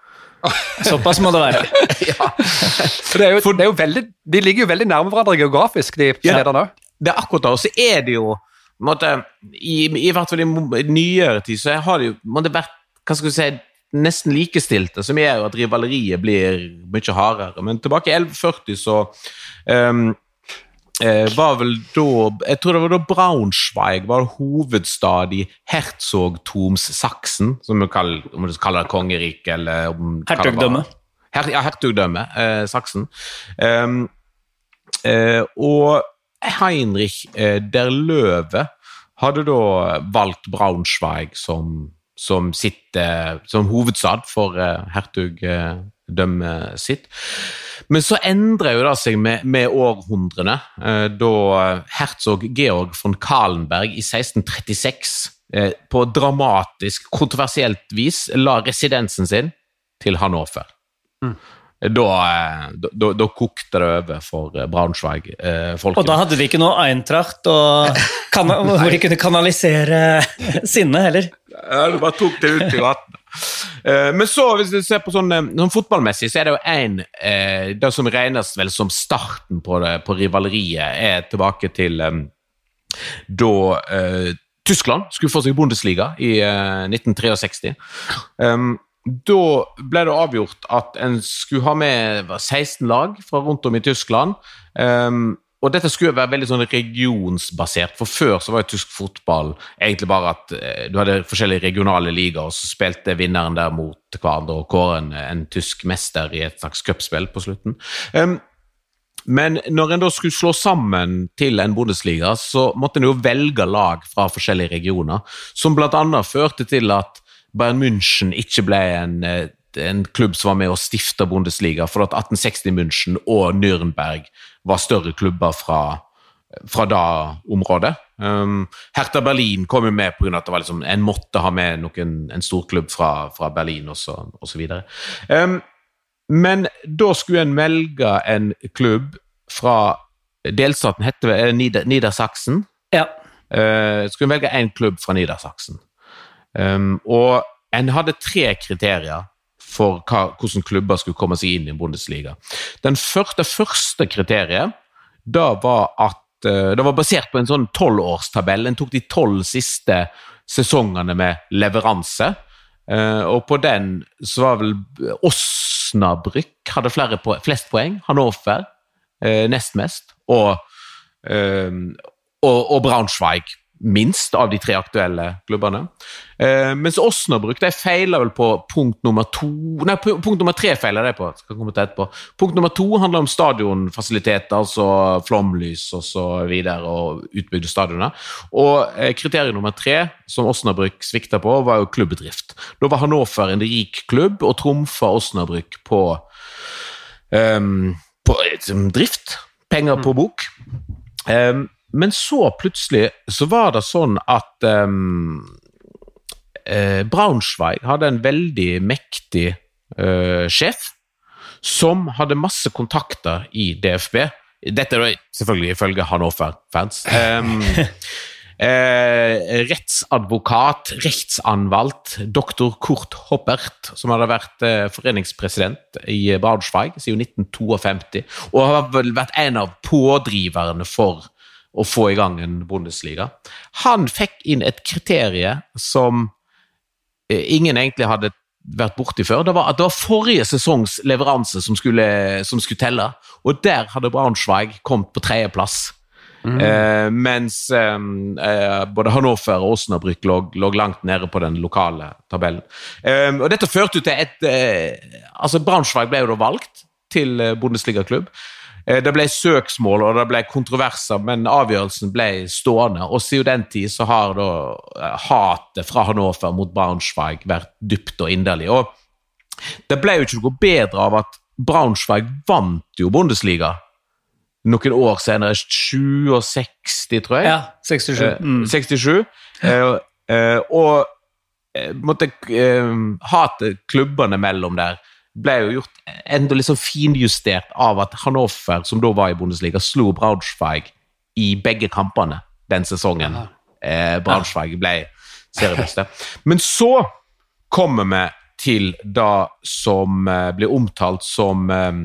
Såpass må det være. Ja. Det er jo, det er jo veldig, de ligger jo veldig nærme hverandre geografisk, de stedene også. Det er akkurat da, og så er det jo måtte, i, i hvert fall i nyere tid, så har det jo måtte vært, hva skal vi si, nesten likestilte, som gjør at rivaleriet blir mye hardere. Men tilbake i elleve førti så um, eh, var vel da, jeg tror det var da Braunschweig var hovedstad i Herzogtums Sachsen, som vi kaller, om vi kaller det kongerike, eller om Hertugdømme. Her, ja, Hertugdømme, eh, Sachsen. Um, eh, og Heinrich eh, der Løve hadde da valgt Braunschweig som, som, sitt, eh, som hovedstad for eh, hertugdømmet sitt. Men så endrer jo det seg med, med århundrene, eh, da herzog Georg von Kahlenberg i seksten trettiseks eh, på dramatisk, kontroversielt vis la residensen sin til Hannover. Mm. Da, da, da kokte det over for Braunschweig eh, folket. Og da hadde de ikke noe Eintracht og kan, hvor de kunne kanalisere sinne heller. Ja, det bare tok det ut i vatten. Eh, men så, hvis du ser på sånn, sånn fotballmessig, så er det jo en, eh, det som regnes vel som starten på, det, på rivaleriet, er tilbake til eh, da eh, Tyskland skulle få seg Bundesliga i eh, nitten sekstitre. Um, Da ble det avgjort at en skulle ha med seksten lag fra rundt om i Tyskland, um, og dette skulle være veldig sånn regionsbasert, for før så var jo tysk fotball egentlig bare at uh, du hadde forskjellige regionale ligaer, og så spilte vinneren der mot hverandre og kåren en tysk mester i et slags cupspill på slutten. Um, men når en da skulle slå sammen til en Bundesliga, så måtte en jo velge lag fra forskjellige regioner, som blant annet førte til at Bayern München ikke ble en, en klubb som var med å stifte Bundesliga, for at atten seksti München og Nürnberg var større klubber fra, fra da området. Um, Hertha Berlin kom jo med på grunn av at det var liksom, en måtte ha med noen, en stor klubb fra, fra Berlin og så, og så videre. Um, men da skulle en velge en klubb fra delstaten, hette det Nieder, Niedersachsen. Ja. Uh, skulle en velge en klubb fra Niedersachsen. Um, og en hadde tre kriterier for hva, hvordan klubber skulle komme seg inn i Bundesliga. Den første, det første kriteriet, da var at uh, det var basert på en sånn tolvårstabell. En tok de tolv siste sesongene med leveranse, uh, og på den så var vel Osnabrück hadde flere po- flest poeng, Hannover uh, nest mest, og, uh, og, og Braunschweig minst av de tre aktuelle klubbene. Eh, mens Osnabrück, de feiler vel på punkt nummer to, nei, punkt nummer tre feiler de på, skal komme til etterpå. Punkt nummer to handler om stadionfasiliteter, altså flomlys og så videre, og utbygde stadioner. Og eh, kriteriet nummer tre, som Osnabrück svikta på, var jo klubbedrift. Da var Hannover en rik klubb, og trumfa Osnabrück på, um, på um, drift, penger på bok. Um, Men så plutselig så var det sånn at um, eh, Braunschweig hadde en veldig mektig uh, sjef som hadde masse kontakter i D F B. Dette er selvfølgelig ifølge Hannover-fans. Um, eh, rettsadvokat, rettsanvalt, doktor Kurt Hoppert, som hadde vært eh, foreningspresident i Braunschweig siden nitten femtito, og har vel vært en av pådriverne for å få i gang en Bundesliga. Han fikk inn et kriterie som eh, ingen egentlig hadde vært borti før. Det var at det var forrige sesongs leveranse som skulle, som skulle telle, og der hadde Braunschweig kommet på tredje plass. Mm. Eh, mens eh, både Hannover og Osnabrück lå, lå langt nede på den lokale tabellen. Eh, og dette førte til et... Eh, altså Braunschweig ble jo da valgt til Bundesliga-klubb. Det ble søksmål, og det ble kontroverser, men avgjørelsen ble stående, og siden den tid så har da hatet fra Hannover mot Braunschweig vært dypt og inderlig, og det ble jo ikke noe bedre av at Braunschweig vant jo Bundesliga noen år senere, sekstisju, tror jeg. Ja, sekstisju. Mm. sekstisju, og måtte hate klubbene mellom der, ble jo gjort enda liksom finjustert av at Hannover, som da var i Bundesliga, slo Braunschweig i begge kampene den sesongen. Eh, Braunschweig ble seriebeste. Men så kommer vi til det som eh, blir omtalt som eh,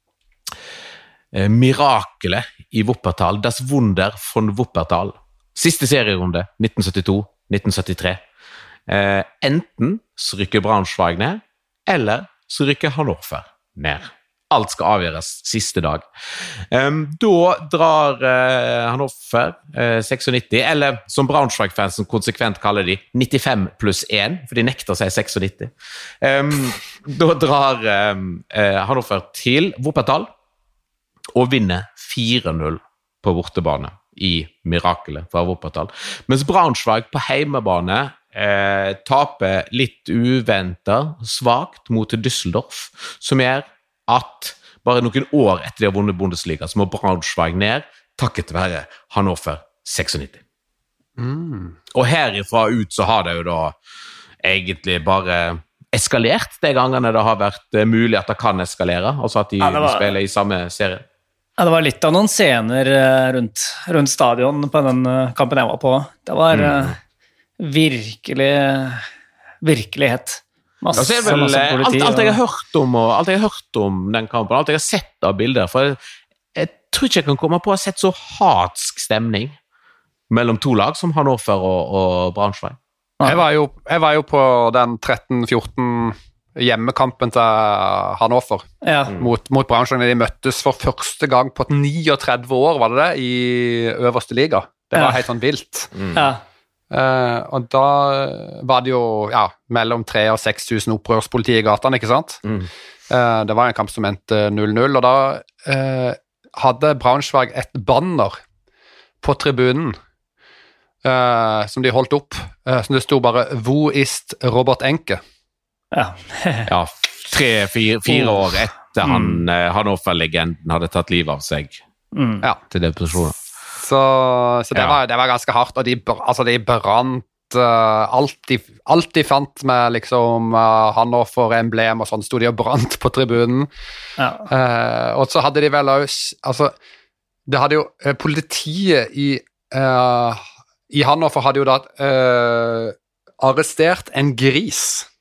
mirakelet i Wuppertal, das Wunder von Wuppertal. Siste serierunde, nitten syttito nitten syttitre. Eh, enten så rykker Braunschweig ned, eller så rykker Hannover ned. Alt skal avgjøres siste dag. Um, da drar uh, Hannover uh, nittiseks, eller som Braunschweig-fansen konsekvent kaller de, nittifem pluss én, for de nekter seg nittiseks. Um, da drar um, uh, Hannover til Wuppertal og vinner fire null på bortebane i mirakelet fra Wuppertal. Mens Braunschweig på heimebane Eh, taper litt uventet svagt mot Düsseldorf, som gjør at bare noen år etter de har vunnet Bundesliga, så må Braunschweig ned, takket være Hannover nittiseks. Mm. Og herifra ut så har det jo da egentlig bare eskalert de gangene det har vært mulig at det kan eskalere, altså at de ja, var... spiller i samme serie. Ja, det var litt av noen scener rundt, rundt stadion på den kampen jeg var på. Det var... Mm. virkelig virkelighet. Masse, altså, vel, masse politi. Alt, alt jeg har hørt om, og alt jeg har hørt om den kampen, alt jeg har sett av bilder, for jeg, jeg tror ikke jeg kan komme på å ha sett så hatsk stemning mellom to lag som Hannover og, og Braunschweig. Jeg var, jo, jeg var jo på den tretten fjorten hjemmekampen til Hannover ja. mot, mot Braunschweig. De møttes for første gang på trettini år, var det det, i øverste liga. Det var ja. helt sånn vilt. Mm. Ja. Uh, og da var det jo ja, mellom tre og seks tusen opprørspoliti i gatene, ikke sant? Mm. Uh, det var en kamp som endte null null, og da uh, hadde Braunschweig et banner på tribunen uh, som de holdt opp, uh, som det stod bare «Wo ist Robert Enke?» Ja, ja tre, fire, fire år etter mm. han, uh, Hannover-legenden hadde tatt livet av seg mm. ja, til depresjonen. Så, så det, ja. var, det var ganske hardt, og de, altså de brant uh, alt, de, alt de fant med liksom uh, Hannover-emblem og sånn, stod de og brant på tribunen. Ja. Uh, og så hadde de vel også, altså, det hadde jo, uh, politiet i, uh, i Hannover hadde jo da uh, arrestert en gris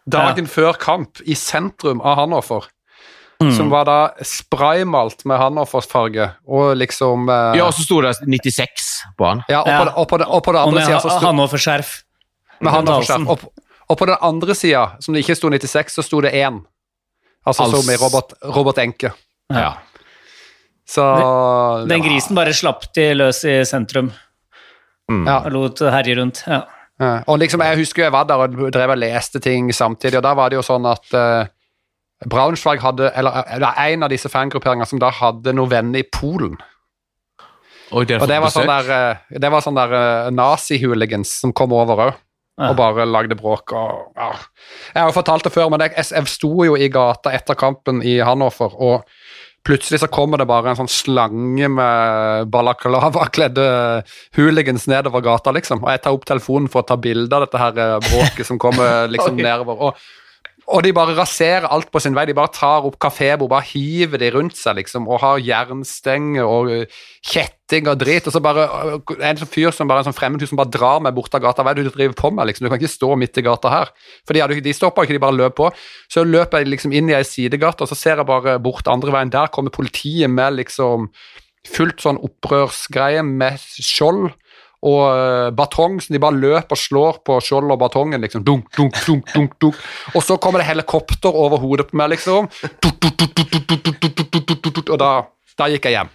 dagen ja. før kamp i sentrum av Hannover. Mm. Som var da spraymalt med Hannovers farge, og liksom... Eh, ja, så stod det nittiseks på han. Ja, og, ja. På, det, og, på, det, og på det andre siden... Og med Hannover-skjerf. Med Hannover-skjerf. Og, og på den andre siden, som det ikke stod nittiseks, så stod det én. Altså Alls... som i Robert, Robert Enke. Ja. Så... Den, den grisen bare slapp til løs i sentrum. Mm. Ja. Og lot herje rundt, ja. ja. Og liksom, jeg husker jeg var der og drev og leste ting samtidig, og da var det jo sånn at... Uh, Braunschweig hadde, eller, eller en av disse fangrupperingene som da hadde noen venner i Polen. Oi, det og det var, sånn der, det var sånn der nazi-hooligans som kom over også, ja. Og bare lagde bråk. Og, ja. Jeg har jo fortalt det før, men jeg, jeg sto jo i gata etter kampen i Hannover, og plutselig så kommer det bare en sånn slange med balaklava-kledde hooligans nedover gata, liksom. Og jeg tar opp telefonen for å ta bilder av dette her bråket som kommer liksom nedover, og Og de bare raserer alt på sin vei, de bare tar opp kafébord, bare hiver de rundt seg, liksom, og har jernstenger og kjetting og drit, og så bare en sånn fyr som bare en sånn fremmedhus som bare drar meg bort av gata, hva er det du driver på med, liksom, du kan ikke stå midt i gata her, for de, de stopper ikke, de bare løper på, så løper jeg liksom inn i en sidegata, og så ser jeg bare bort andre veien, der kommer politiet med liksom fullt sånn opprørsgreie med skjold, og batong, så de bare løper og slår på skjold og batongen, liksom, dunk, dunk, dunk, dunk, dunk, og så kommer det helikopter over hodet på meg, liksom, duk, duk, duk, duk, duk, duk, duk, duk, duk, duk, og da, da gikk jeg hjem.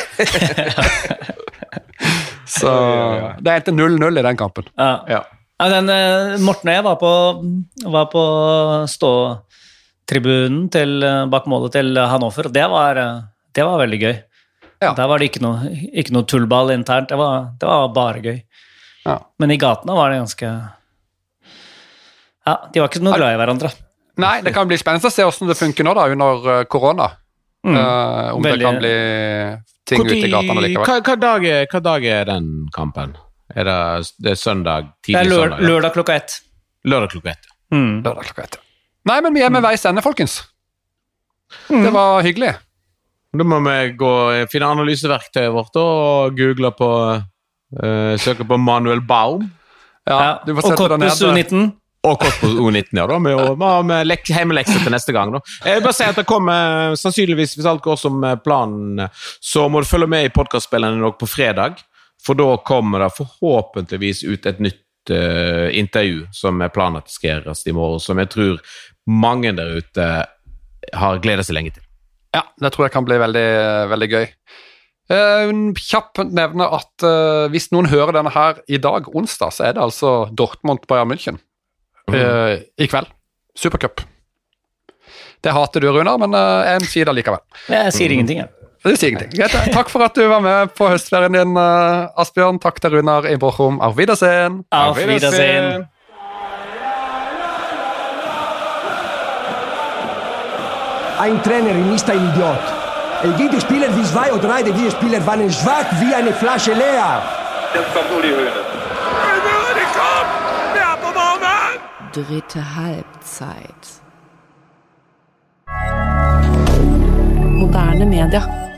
Så det endte null null i den kampen. Ja, ja. ja den, Morten og jeg var på, var på stå-tribunen til, bak målet til Hannover, og det var, det var veldig gøy. Ja. Der var det ikke noe, ikke noe tullball internt, det var, det var bare gøy. Ja. Men i gatene var det ganske... Ja, de var ikke noe glad i hverandre. Nei, det kan bli spennende å se hvordan det funker nå da, under korona. Mm. Uh, om Veldig... det kan bli ting ute i gatene likevel. Hva, hva, dag er, hva dag er den kampen? Er det, det er søndag, tidlig det er lør, søndag? Ja. Lørdag klokka ett. Lørdag klokka ett. Mm. Lørdag klokka ett. Nei, men vi er med veis ende, folkens. Mm. Det var hyggelig. Da må vi gå finne analyseverktøyet vårt og google på uh, søke på Manuel Baum. Ja, ja. Du og Korpus U nitten. Og Korpus U nitten, ja da. Vi har med hjemmelekser til neste gang da. Jeg vil bare si at det kommer sannsynligvis, hvis alt går som planen, så må du følge med i podcastspillene nok på fredag, for da kommer det forhåpentligvis ut et nytt uh, intervju som er planen at det skal gjøres i morgen, som jeg tror mange der ute har gledet seg lenge til. Ja, det tror jeg kan bli veldig, veldig gøy. Uh, kjapp nevne at uh, hvis noen hører denne her i dag, onsdag, så er det altså Dortmund Bayern München uh, mm. i kveld. Supercup. Det hater du, Runar, men uh, jeg sier det likevel. Jeg sier ingenting, jeg. Det sier ingenting. Greit, takk for at du var med på høstferien din, uh, Asbjørn. Takk til Runar i Bochum. Auf Wiedersehen. Auf Wiedersehen. Ein Trainer ist ein Idiot. Es gibt Spieler wie zwei oder drei, die Spieler waren schwach wie eine Flasche leer. Jetzt kommt Uli Hoeneß. Uli, komm! Wer på banen! Dritte Halbzeit. Moderne Media.